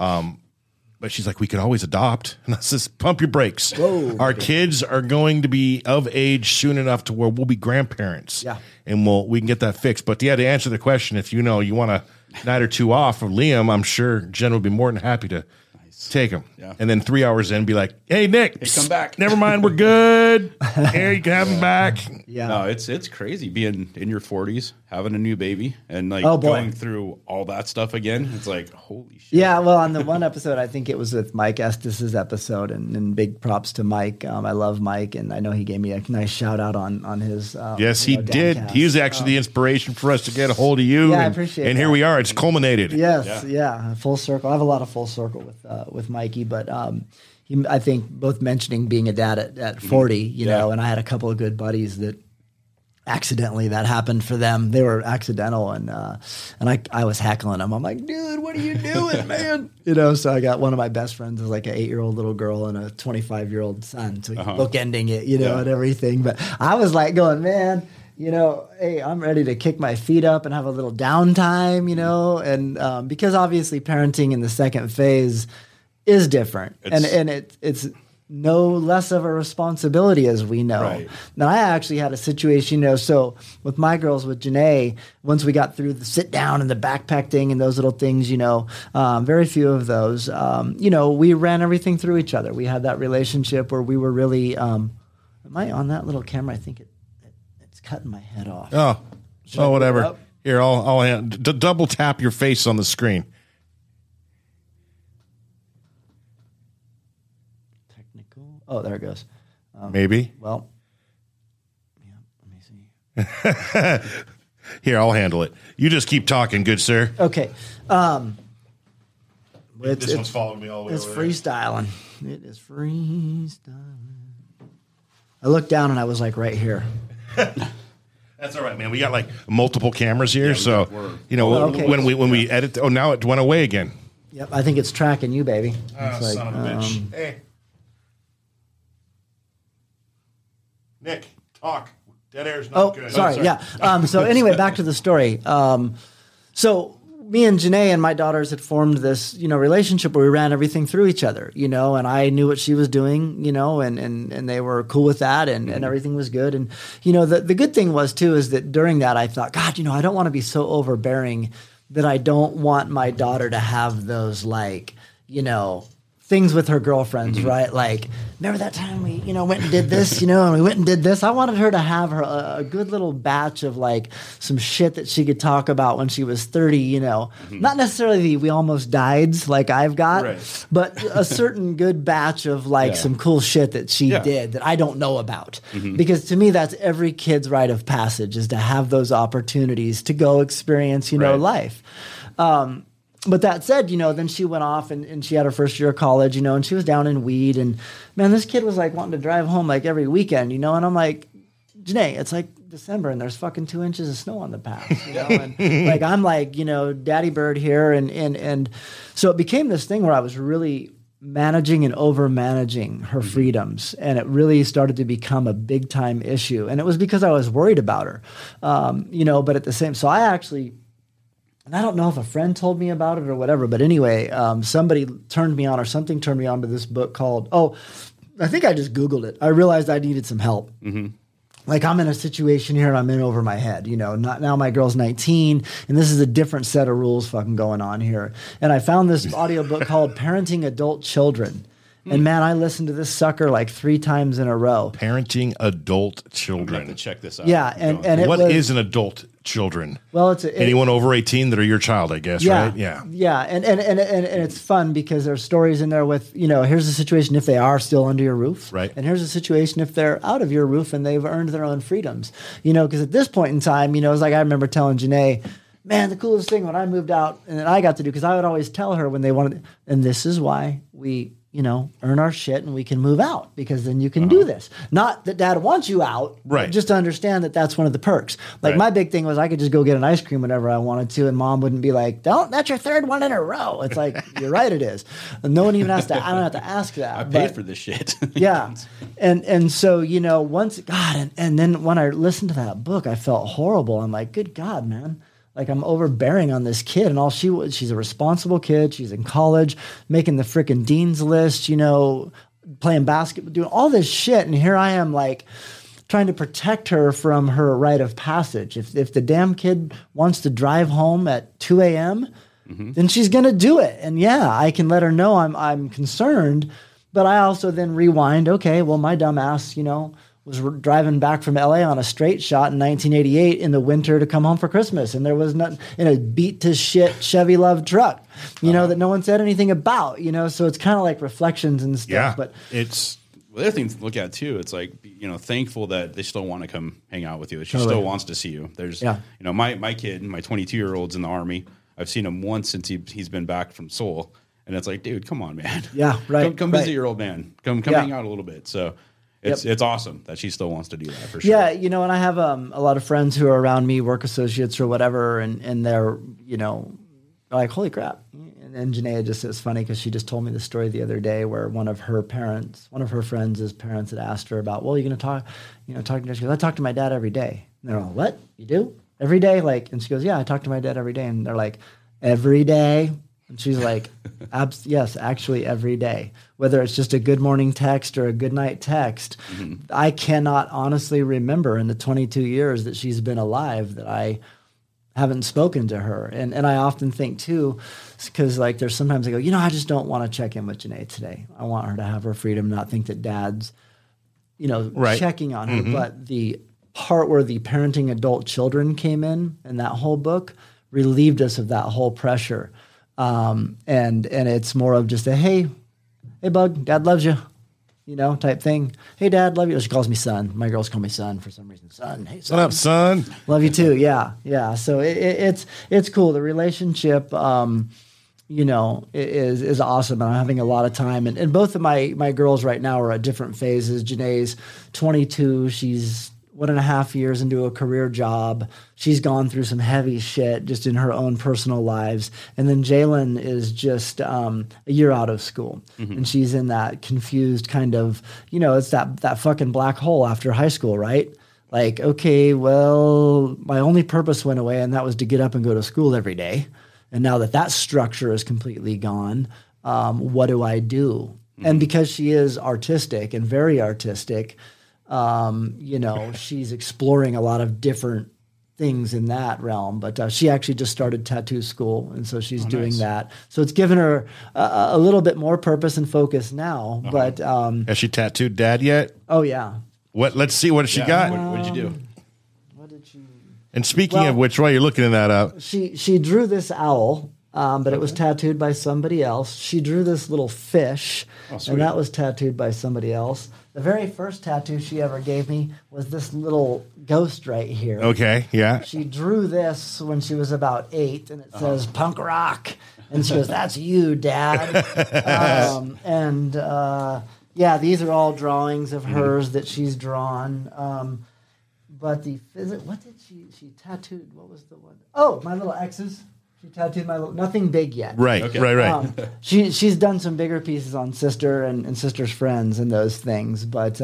But she's like, we could always adopt. And I says, pump your brakes. Whoa. Our kids are going to be of age soon enough to where we'll be grandparents. Yeah. And we can get that fixed. But yeah, to answer the question, if you want a night or two off of Liam, I'm sure Jen would be more than happy to take him. Yeah. And then 3 hours in, be like, hey, Nick, come back. Never mind, we're good. Here, you can have him back. Yeah. No, it's crazy being in your 40s, having a new baby, and Oh, boy. going through all that stuff again. It's like, holy shit. Yeah, well, on the one episode, I think it was with Mike Estes' episode, and big props to Mike. I love Mike, and I know he gave me a nice shout out on his. Yes, he did. Damcast. He was actually the inspiration for us to get a hold of you. Yeah, I and, appreciate And here that. we are. It's culminated. Yes, yeah, full circle. I have a lot of full circle with Mikey, but I think both mentioning being a dad at 40, and I had a couple of good buddies that accidentally that happened for them. They were accidental, and I was heckling them. I'm like, dude, what are you doing, man? So I got one of my best friends is like an 8-year-old little girl and a 25-year-old son, so bookending it, and everything. But I was like going, man, hey, I'm ready to kick my feet up and have a little downtime, and because obviously parenting in the second phase is different, and it's no less of a responsibility as we know. Right. Now, I actually had a situation, so with my girls, with Janae, once we got through the sit down and the backpack thing and those little things, very few of those, we ran everything through each other. We had that relationship where we were really, am I on that little camera? I think it's cutting my head off. Oh, whatever. Here, I'll double tap your face on the screen. Technical. Oh, there it goes. Maybe. Well, yeah, let me see. Here, I'll handle it. You just keep talking, good sir. Okay. This one's following me all the way It's over freestyling. It is freestyling. I looked down and I was like right here. That's all right, man. We got like multiple cameras here, okay. when we edit. Oh, now it went away again. Yep, I think it's tracking you, baby. It's Son of a bitch. Hey, Nick, talk. Dead air's not good. Sorry. Yeah. So anyway, back to the story. So me and Janae and my daughters had formed this, relationship where we ran everything through each other, and I knew what she was doing, and they were cool with that and everything was good. And, the good thing was too, is that during that I thought, God, I don't want to be so overbearing that I don't want my daughter to have those things with her girlfriends, right? Like, remember that time we, went and did this, and we went and did this. I wanted her to have a good little batch of some shit that she could talk about when she was 30, not necessarily the we almost died like I've got, right. but a certain good batch of some cool shit that she did that I don't know about. Because to me, that's every kid's rite of passage, is to have those opportunities to go experience, life. But that said, then she went off and she had her first year of college, and she was down in weed. And man, this kid was wanting to drive home every weekend, and I'm like, Janae, it's December and there's fucking 2 inches of snow on the path, and I'm Daddy Bird here. And so it became this thing where I was really managing and over managing her freedoms. And it really started to become a big time issue. And it was because I was worried about her, but at the same, so I actually, and I don't know if a friend told me about it or whatever, but anyway, somebody turned me on, or something turned me on to this book called, I think I just Googled it. I realized I needed some help. I'm in a situation here and I'm in over my head, not now my girl's 19 and this is a different set of rules fucking going on here. And I found this audiobook called Parenting Adult Children. And man, I listened to this sucker 3 times in a row. Parenting adult I'm children. gonna have to check this out. Yeah, and what is an adult children? Well, it's anyone over 18 that are your child, I guess, right? Yeah. And it's fun because there's stories in there with, here's the situation if they are still under your roof. Right. And here's the situation if they're out of your roof and they've earned their own freedoms. Because at this point in time, it's I remember telling Janae, man, the coolest thing when I moved out and I got to do, because I would always tell her when they wanted, and this is why we earn our shit and we can move out, because then you can do this. Not that dad wants you out, right? But just to understand that that's one of the perks. My big thing was I could just go get an ice cream whenever I wanted to, and mom wouldn't be like, that's your third one in a row. It's you're right, it is. And no one even has to, I don't have to ask that. I paid for this shit. Yeah. And so, once, God, and then when I listened to that book, I felt horrible. I'm like, good God, man. I'm overbearing on this kid, and all she's a responsible kid. She's in college, making the freaking dean's list, playing basketball, doing all this shit. And here I am trying to protect her from her rite of passage. If the damn kid wants to drive home at 2 a.m., then she's going to do it. And yeah, I can let her know I'm concerned, but I also then rewind. Okay, well, my dumb ass, was driving back from LA on a straight shot in 1988 in the winter to come home for Christmas. And there was nothing in a beat to shit Chevy Love truck, that no one said anything about, so it's kind of reflections and stuff. Yeah, but it's the other thing to look at too. It's thankful that they still want to come hang out with you. She still wants to see you. There's, my kid, my 22-year-old's in the Army. I've seen him once since he's been back from Seoul. And it's dude, come on, man. Yeah, right. Come visit your old man. Come hang out a little bit. So it's awesome that she still wants to do that for sure. Yeah, and I have a lot of friends who are around me, work associates or whatever, and they're, like, holy crap. And Janaea just, it's funny because she just told me the story the other day where one of her friends' parents had asked her about, well, you're going to talk to her. She goes, I talk to my dad every day. And they're all, what? You do? Every day? And she goes, yeah, I talk to my dad every day. And they're like, every day? And she's like, yes, actually every day. Whether it's just a good morning text or a good night text, I cannot honestly remember in the 22 years that she's been alive that I haven't spoken to her. And I often think too, because like there's sometimes I go, I just don't want to check in with Janae today. I want her to have her freedom, not think that dad's, checking on her. But the part where the parenting adult children came in and that whole book relieved us of that whole pressure. And it's more of just a, hey, bug, dad loves you, type thing. Hey, dad, love you. She calls me son. My girls call me son for some reason. Son, hey, son. What up, son? Love you too. Yeah. So it's cool. The relationship, is awesome. And I'm having a lot of time. And both of my girls right now are at different phases. Janae's 22. She's 1.5 years into a career job. She's gone through some heavy shit just in her own personal lives. And then Jalen is just a year out of school. And she's in that confused kind of, it's that fucking black hole after high school, right? Like, okay, well, my only purpose went away, and that was to get up and go to school every day. And now that structure is completely gone, what do I do? And because she is artistic and very artistic, she's exploring a lot of different things in that realm, but she actually just started tattoo school. And so she's doing that. So it's given her a little bit more purpose and focus now, but, Has she tattooed dad yet? Oh yeah. Let's see what she got. What did you do? What did she, And speaking of which, while you're looking that up, she drew this owl, but it was tattooed by somebody else. She drew this little fish, and that was tattooed by somebody else. The very first tattoo she ever gave me was this little ghost right here. Okay, yeah. She drew this when she was about 8, and it says punk rock. And she goes, that's you, Dad. These are all drawings of hers that she's drawn. But what did she tattooed? What was the one? Oh, my little X's. She tattooed my little, nothing big yet. Right, okay. Right. She's done some bigger pieces on Sister and Sister's Friends and those things, but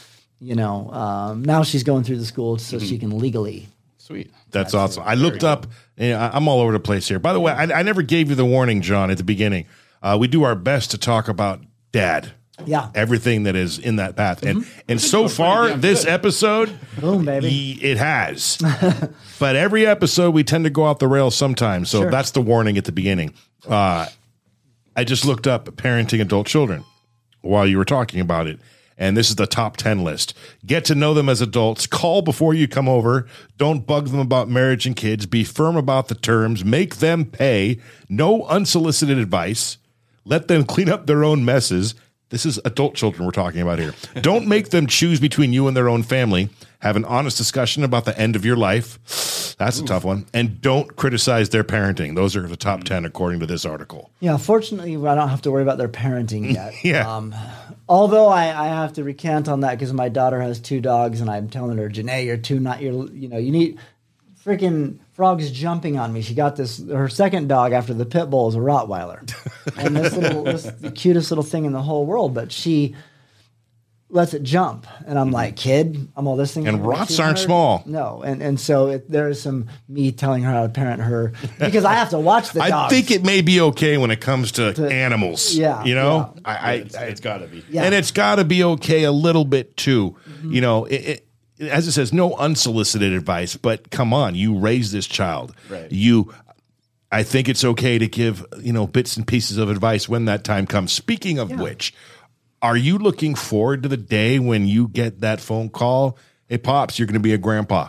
now she's going through the school so she can legally. Sweet. That's awesome. I looked up. I'm all over the place here. By the way, I never gave you the warning, John, at the beginning. We do our best to talk about dad. Yeah. Everything that is in that path. And so far, this episode, boom, baby. It has. But every episode, we tend to go off the rails sometimes. So that's the warning at the beginning. I just looked up parenting adult children while you were talking about it. And this is the top 10 list. Get to know them as adults. Call before you come over. Don't bug them about marriage and kids. Be firm about the terms. Make them pay. No unsolicited advice. Let them clean up their own messes. This is adult children we're talking about here. Don't make them choose between you and their own family. Have an honest discussion about the end of your life. That's a tough one. And don't criticize their parenting. Those are the top 10 according to this article. Yeah, fortunately, I don't have to worry about their parenting yet. Yeah. Although I have to recant on that because my daughter has 2 dogs, and I'm telling her, Janae, you need freaking frogs jumping on me. She got her second dog after the pit bull is a Rottweiler. And this the cutest little thing in the whole world, but she lets it jump. And I'm like, kid, I'm all this thing. And Rotts aren't small. No. And so there's some me telling her how to parent her because I have to watch the dogs. I think it may be okay when it comes to animals. Yeah. It's got to be. Yeah. And it's got to be okay a little bit too. As it says, no unsolicited advice, but come on, you raise this child. Right. I think it's okay to give, bits and pieces of advice when that time comes. Speaking of which, are you looking forward to the day when you get that phone call? Hey, Pops, you're going to be a grandpa.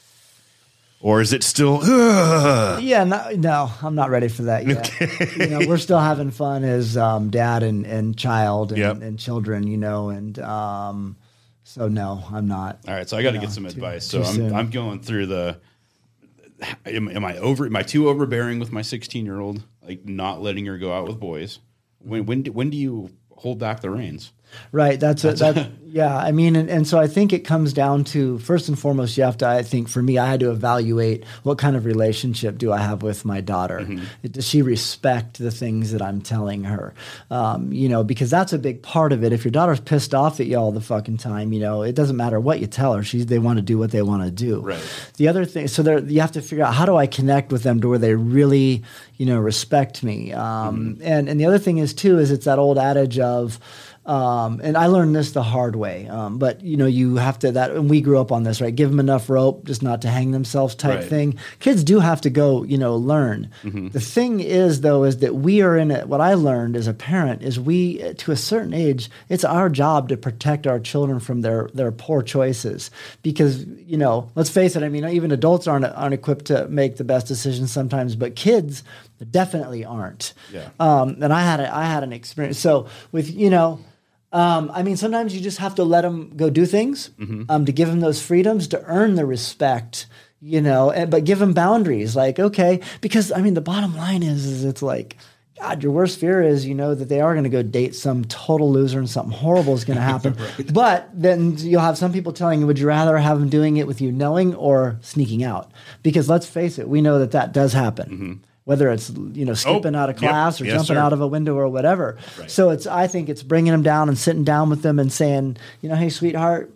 Or is it still, Yeah, no, I'm not ready for that yet. Okay. We're still having fun as dad and child and, Yep. and children, so no, I'm not. All right, so I got to get some advice. So soon. I'm going through am I too overbearing with my 16-year-old, like not letting her go out with boys? When do you hold back the reins? Right. Yeah. I mean, and so I think it comes down to, first and foremost, you have to, I think for me, I had to evaluate what kind of relationship do I have with my daughter? Does she respect the things that I'm telling her? Because that's a big part of it. If your daughter's pissed off at you all the fucking time, it doesn't matter what you tell her. They want to do what they want to do. Right. The other thing, you have to figure out, how do I connect with them to where they really, respect me? And the other thing is it's that old adage of, and I learned this the hard way, but you have to, and we grew up on this, right? Give them enough rope just not to hang themselves type thing. Kids do have to go, learn. The thing is though, is that we are in it. What I learned as a parent is to a certain age, it's our job to protect our children from their poor choices, because, let's face it. I mean, even adults aren't equipped to make the best decisions sometimes, but kids definitely aren't. Yeah. And I had an experience. So with, sometimes you just have to let them go do things, to give them those freedoms, to earn the respect, but give them boundaries. Like, okay, because the bottom line is it's like, God, your worst fear is, that they are going to go date some total loser and something horrible is going to happen. Right. But then you'll have some people telling you, would you rather have them doing it with you knowing or sneaking out? Because let's face it, we know that does happen. Whether it's, skipping out of class or jumping out of a window or whatever. Right. So I think it's bringing them down and sitting down with them and saying, hey, sweetheart,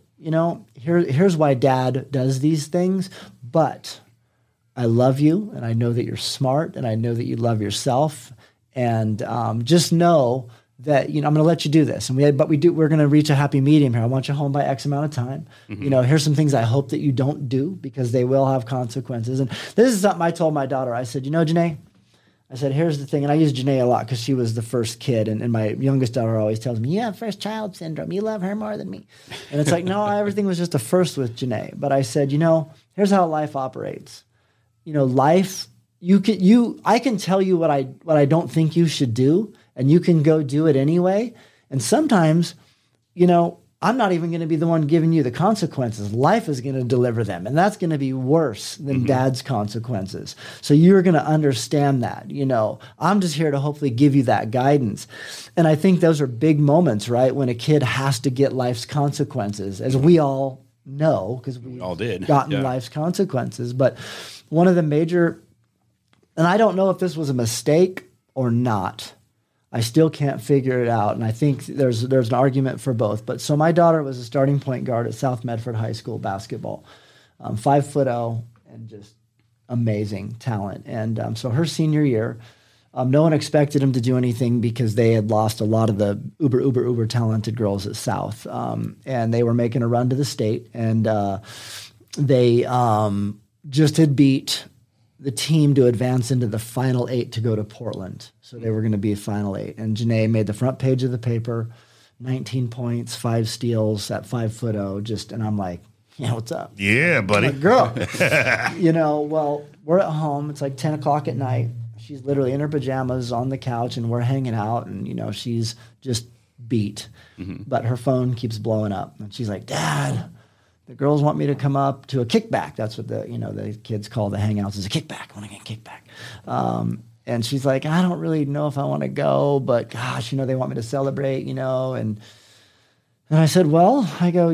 here's why dad does these things, but I love you and I know that you're smart and I know that you love yourself, and just know that, I'm going to let you do this. And we're going to reach a happy medium here. I want you home by X amount of time. Here's some things I hope that you don't do, because they will have consequences. And this is something I told my daughter. I said, Janae, I said, here's the thing. And I use Janae a lot because she was the first kid. And my youngest daughter always tells me, you have first child syndrome. You love her more than me. And it's like, no, everything was just a first with Janae. But I said, here's how life operates. Life, I can tell you what I don't think you should do, and you can go do it anyway. And sometimes, I'm not even going to be the one giving you the consequences. Life is going to deliver them. And that's going to be worse than dad's consequences. So you're going to understand that, I'm just here to hopefully give you that guidance. And I think those are big moments, right? When a kid has to get life's consequences, as we all know, because we all did gotten life's consequences. But one of the major, and I don't know if this was a mistake or not, I still can't figure it out, and I think there's an argument for both. But so my daughter was a starting point guard at South Medford High School basketball, 5'0", and just amazing talent. And so her senior year, no one expected him to do anything because they had lost a lot of the uber talented girls at South, and they were making a run to the state, and they just had beat the team to advance into the Final 8 to go to Portland. So they were going to be a Final 8. And Janae made the front page of the paper, 19 points, 5 steals at 5'0", and I'm like, what's up? Yeah, buddy. Like, girl. Well, we're at home. It's like 10 o'clock at night. She's literally in her pajamas on the couch, and we're hanging out, and, she's just beat. But her phone keeps blowing up. And she's like, Dad, the girls want me to come up to a kickback. That's what the kids call the hangouts, is a kickback. I want to get a kickback. And she's like, I don't really know if I want to go, but gosh, they want me to celebrate, and I said, well, I go,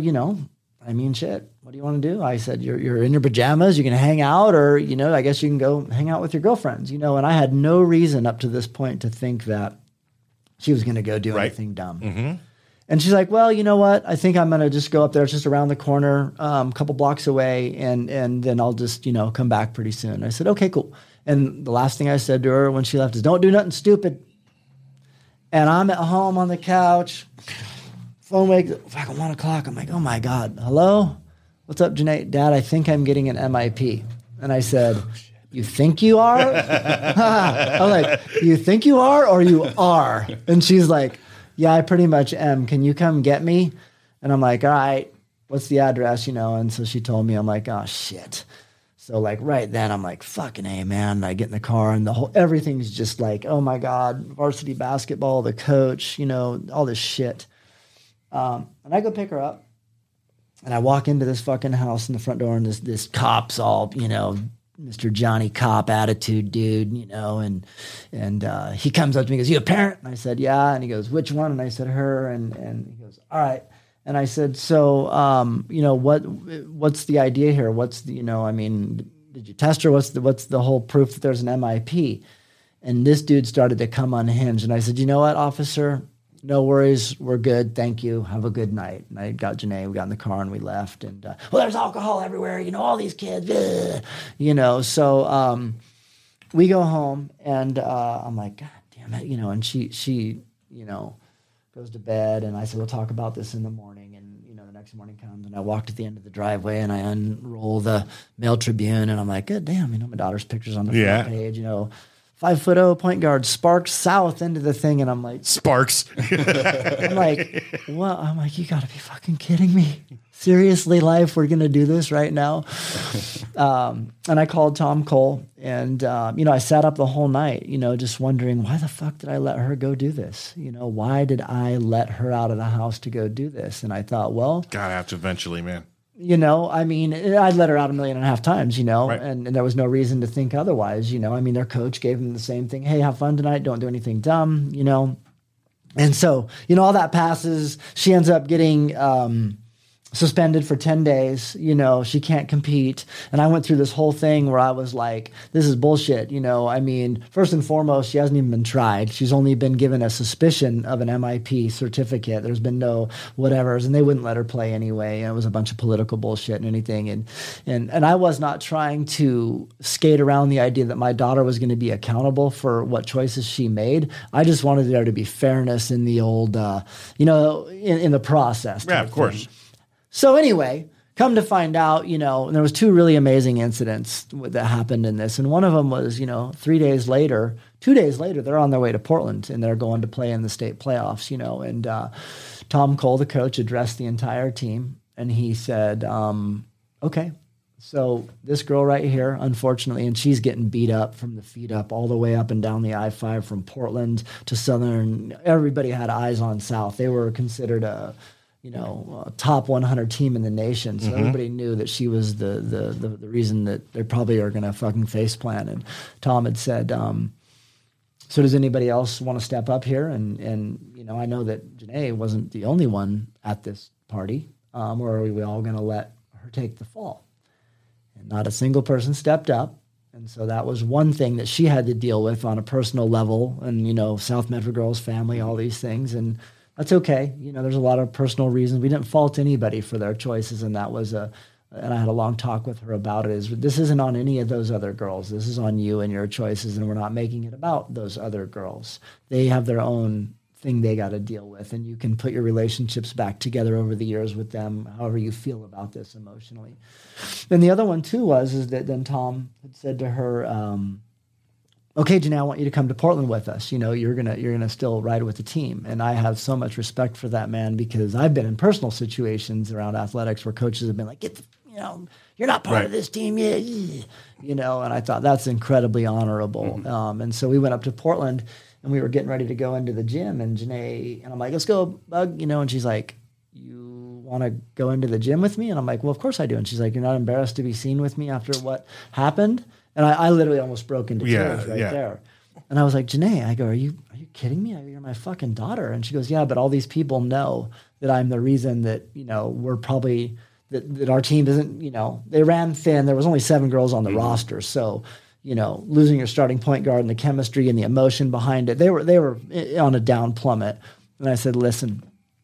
shit, what do you want to do? I said, you're in your pajamas, you're going to hang out, or, I guess you can go hang out with your girlfriends, and I had no reason up to this point to think that she was going to go do anything dumb. And she's like, well, you know what? I think I'm going to just go up there. It's just around the corner, a couple blocks away, and then I'll just, come back pretty soon. I said, okay, cool. And the last thing I said to her when she left is, don't do nothing stupid. And I'm at home on the couch. Phone wakes like 1 o'clock. I'm like, oh my God. Hello? What's up, Janae? Dad, I think I'm getting an MIP. And I said, you think you are? I'm like, you think you are or you are? And she's like, yeah, I pretty much am. Can you come get me? And I'm like, all right, what's the address? And so she told me. I'm like, oh shit. So like right then I'm like, fucking A, man. And I get in the car and everything's just like, oh my God, varsity basketball, the coach, all this shit. And I go pick her up and I walk into this fucking house in the front door, and this cop's all, Mr. Johnny Cop attitude dude, you know, and he comes up to me and goes, "You a parent?" And I said, "Yeah." And he goes, "Which one?" And I said, "Her." And he goes, "All right." And I said, "So, you know, what's the idea here? What's the, you know, I mean, did you test her? What's the whole proof that there's an MIP?" And this dude started to come unhinged. And I said, "You know what, officer? No worries. We're good. Thank you. Have a good night." And I got Janae. We got in the car and we left. And, well, there's alcohol everywhere. You know, all these kids, you know. So we go home and I'm like, "God damn it." You know, and she, you know, goes to bed. And I said, "We'll talk about this in the morning." And, you know, the next morning comes and I walk to the end of the driveway and I unroll the Mail Tribune. And I'm like, "God damn, you know, my daughter's picture's on the front page, you know. 5'0" point guard, Sparks south into the thing." And I'm like, Sparks. I'm like, well, I'm like, you got to be fucking kidding me. Seriously, life, we're going to do this right now? And I called Tom Cole and, you know, I sat up the whole night, you know, just wondering, why the fuck did I let her go do this? You know, why did I let her out of the house to go do this? And I thought, well, Gotta have to eventually, man. you know, I mean, I'd let her out 1.5 million times, you know, Right. and there was no reason to think otherwise, you know. I mean, their coach gave them the same thing. "Hey, have fun tonight. Don't do anything dumb," you know. And so, you know, all that passes. She ends up getting suspended for 10 days. You know, she can't compete. And I went through this whole thing where I was like, this is bullshit. You know, I mean, first and foremost, she hasn't even been tried. She's only been given a suspicion of an MIP certificate. There's been no whatevers, and they wouldn't let her play anyway. And it was a bunch of political bullshit and anything. And I was not trying to skate around the idea that my daughter was going to be accountable for what choices she made. I just wanted there to be fairness in the old, you know, in the process. Yeah, type of course. thing. So anyway, come to find out, you know, there was 2 really amazing incidents that happened in this. And one of them was, you know, 2 days later, they're on their way to Portland and they're going to play in the state playoffs, you know. And Tom Cole, the coach, addressed the entire team. And he said, okay, so this girl right here, unfortunately, and she's getting beat up from the feet up all the way up and down the I-5 from Portland to Southern. Everybody had eyes on South. They were considered a top 100 team in the nation. So everybody knew that she was the reason that they probably are going to fucking face plant. And Tom had said, so does anybody else want to step up here? And you know, I know that Janae wasn't the only one at this party, or are we all going to let her take the fall? And not a single person stepped up. And so that was one thing that she had to deal with on a personal level. And, you know, South Metro Girls family, all these things. And that's okay. You know, there's a lot of personal reasons. We didn't fault anybody for their choices, and that was and I had a long talk with her about it. This isn't on any of those other girls. This is on you and your choices, and we're not making it about those other girls. They have their own thing they got to deal with, and you can put your relationships back together over the years with them, however you feel about this emotionally. And the other one too is that then Tom had said to her, okay, Janae, I want you to come to Portland with us. You know, you're gonna still ride with the team. And I have so much respect for that man because I've been in personal situations around athletics where coaches have been like, you're not part of this team, you know. And I thought that's incredibly honorable. And so we went up to Portland and we were getting ready to go into the gym. And Janae, and I'm like, let's go, Bug, you know. And she's like, you want to go into the gym with me? And I'm like, well, of course I do. And she's like, you're not embarrassed to be seen with me after what happened? And I literally almost broke into tears there. And I was like, Janae, I go, are you kidding me? You're my fucking daughter. And she goes, yeah, but all these people know that I'm the reason that, you know, we're probably, that our team isn't, you know, they ran thin. There was only 7 girls on the roster. So, you know, losing your starting point guard and the chemistry and the emotion behind it, they were on a down plummet. And I said, listen,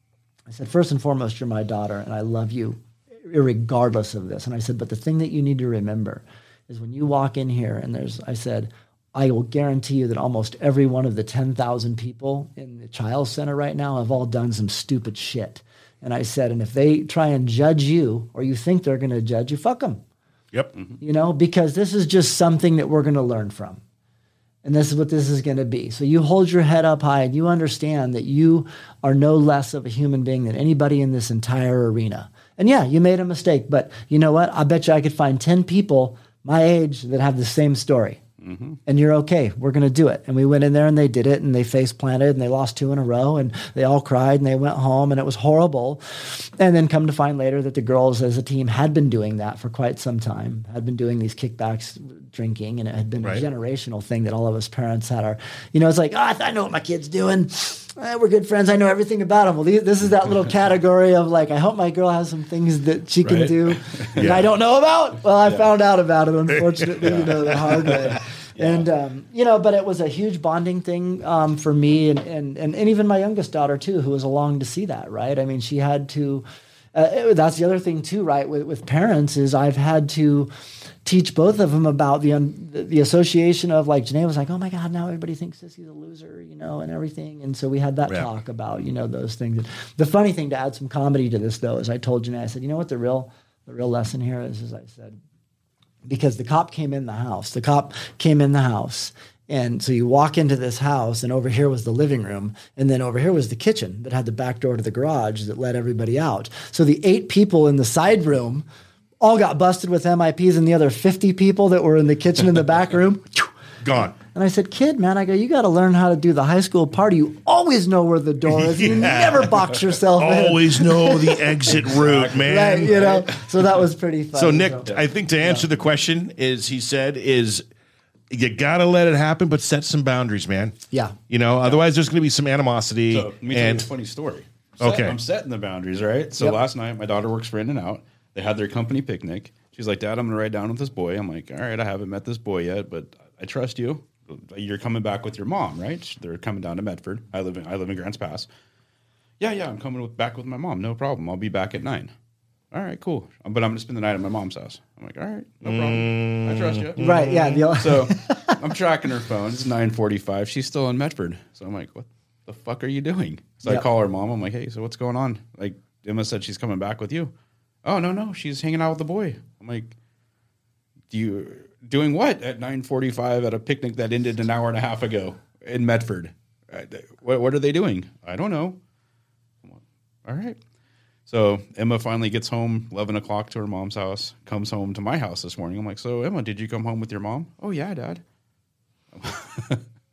first and foremost, you're my daughter and I love you regardless of this. And I said, but the thing that you need to remember is when you walk in here and I said, I will guarantee you that almost every one of the 10,000 people in the Child Center right now have all done some stupid shit. And I said, and if they try and judge you or you think they're going to judge you, fuck them. Yep. You know, because this is just something that we're going to learn from. And this is what this is going to be. So you hold your head up high and you understand that you are no less of a human being than anybody in this entire arena. And yeah, you made a mistake, but you know what? I bet you I could find 10 people my age that have the same story. and you're okay. We're going to do it. And we went in there and they did it and they face planted and they lost 2 in a row and they all cried and they went home and it was horrible. And then come to find later that the girls as a team had been doing that for quite some time, had been doing these kickbacks, drinking, and it had been a generational thing that all of us parents had it's like, I know what my kid's doing. We're good friends. I know everything about them. Well, this is that little category of like, I hope my girl has some things that she can do that I don't know about. Well, I found out about it, unfortunately, the hard way. And, but it was a huge bonding thing for me and even my youngest daughter, too, who was along to see that, right? I mean, she had to that's the other thing, too, right, with parents is I've had to teach both of them about the association of, like, Janae was like, oh, my God, now everybody thinks Sissy's a loser, and everything. And so we had that talk about, those things. And the funny thing, to add some comedy to this, though, is I told Janae, I said, you know what the real lesson here is I said, because the cop came in the house. And so you walk into this house, and over here was the living room, and then over here was the kitchen that had the back door to the garage that let everybody out. So the 8 people in the side room all got busted with MIPs, and the other 50 people that were in the kitchen in the back room, gone. And I said, kid, man, I go, you got to learn how to do the high school party. You always know where the door is. You never box yourself in. Always know the exit route, man. Right, So that was pretty fun. So, Nick, I think to answer the question is you got to let it happen, but set some boundaries, man. Yeah. Otherwise there's going to be some animosity. So let me tell you a funny story. I'm setting the boundaries, right? So last night, my daughter works for In-N-Out. They had their company picnic. She's like, Dad, I'm going to ride down with this boy. I'm like, all right, I haven't met this boy yet, but I trust you. You're coming back with your mom, right? They're coming down to Medford. I live in Grants Pass. Yeah, I'm coming back with my mom. No problem. I'll be back at 9. All right, cool. But I'm going to spend the night at my mom's house. I'm like, all right, no problem. I trust you. Right, yeah. So I'm tracking her phone. It's 9:45. She's still in Medford. So I'm like, what the fuck are you doing? So I call her mom. I'm like, hey, so what's going on? Like, Emma said she's coming back with you. Oh, no, she's hanging out with the boy. I'm like, doing what at 9:45 at a picnic that ended an hour and a half ago in Medford? What are they doing? I don't know. All right. So Emma finally gets home, 11 o'clock to her mom's house, comes home to my house this morning. I'm like, so Emma, did you come home with your mom? Oh, yeah, Dad. All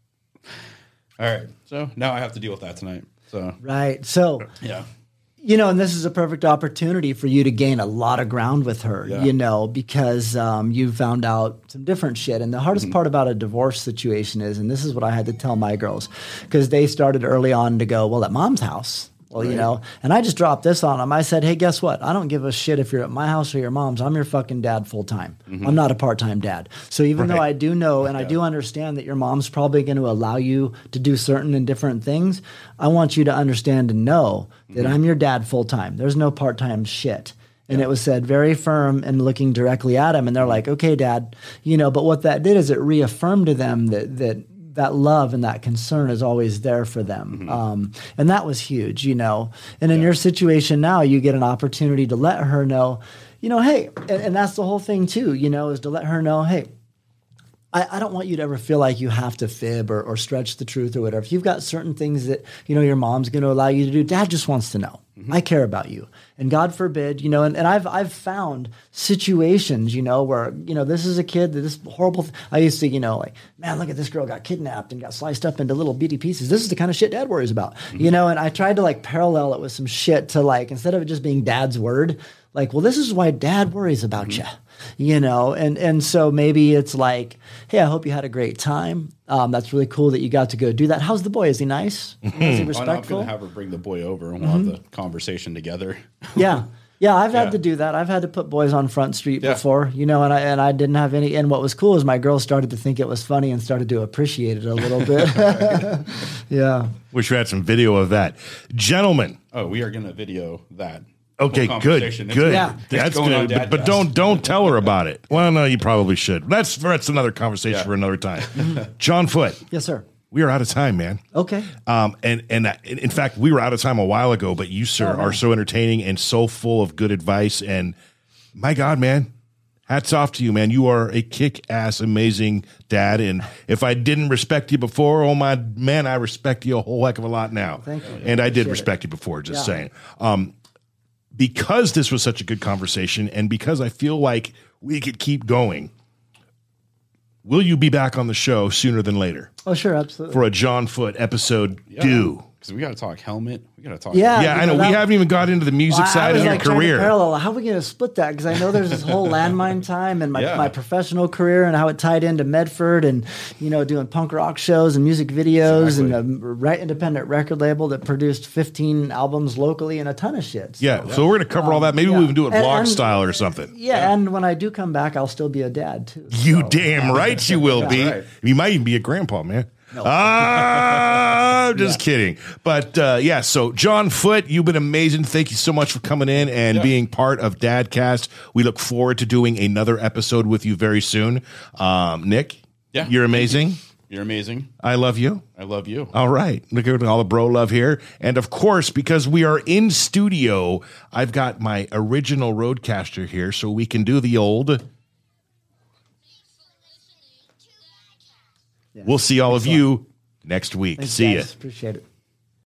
right. So now I have to deal with that tonight. So right. So yeah. And this is a perfect opportunity for you to gain a lot of ground with her, because you found out some different shit. And the hardest part about a divorce situation is, and this is what I had to tell my girls, because they started early on to go, well, at mom's house. Well, and I just dropped this on them. I said, hey, guess what? I don't give a shit if you're at my house or your mom's. I'm your fucking dad full time. I'm not a part-time dad. So even though I do know and I do understand that your mom's probably going to allow you to do certain and different things, I want you to understand and know that I'm your dad full time. There's no part-time shit. And it was said very firm and looking directly at him. And they're like, okay, Dad. But what that did is it reaffirmed to them that love and that concern is always there for them. And that was huge, And in your situation now, you get an opportunity to let her know, hey, and that's the whole thing too, is to let her know, hey, I don't want you to ever feel like you have to fib or stretch the truth or whatever. If you've got certain things that, your mom's going to allow you to do, Dad just wants to know. I care about you. And God forbid, and I've found situations, where, this is a kid that this horrible, I used to, like, man, look at this girl got kidnapped and got sliced up into little bitty pieces. This is the kind of shit Dad worries about, and I tried to like parallel it with some shit to like, instead of it just being Dad's word, like, well, this is why Dad worries about you, and so maybe it's like, hey, I hope you had a great time. That's really cool that you got to go do that. How's the boy? Is he nice? Is he respectful? I'm going to have her bring the boy over and we'll have the conversation together. Yeah, I've had to do that. I've had to put boys on Front Street before, and I didn't have any. And what was cool is my girls started to think it was funny and started to appreciate it a little bit. Yeah. Wish we had some video of that. Gentlemen. Oh, we are going to video that. Okay, good. Yeah. That's good. But don't tell her about it. Well, no, you probably should. That's another conversation for another time. John Foote. Yes, sir. We are out of time, man. Okay. And in fact, we were out of time a while ago, but you, sir, are so entertaining and so full of good advice. And my God, man, hats off to you, man. You are a kick-ass, amazing dad. And if I didn't respect you before, oh my man, I respect you a whole heck of a lot now. Thank you. And I did respect you before, just saying. Because this was such a good conversation and because I feel like we could keep going, will you be back on the show sooner than later Oh, sure, absolutely. for a John Foot episode due? Because we got to talk helmet. We got to talk. Yeah. Yeah, I know. We haven't even got into the music side of your trying to career. parallel. How are we going to split that? Because I know there's this whole landmine time and my professional career and how it tied into Medford and doing punk rock shows and music videos and a independent record label that produced 15 albums locally and a ton of shit. Yeah, so we're going to cover all that. Maybe we'll even do it vlog style or something. Yeah, and when I do come back, I'll still be a dad too. You damn right you will be. right. You might even be a grandpa, man. No. I'm just kidding. But so John Foot, you've been amazing. Thank you so much for coming in and being part of Dadcast. We look forward to doing another episode with you very soon. Nick, you're amazing. You're amazing. I love you. I love you. All right. Look at all the bro love here. And of course, because we are in studio, I've got my original Roadcaster here so we can do the old. We'll see all of you next week. Thanks, See ya. guys. Appreciate it.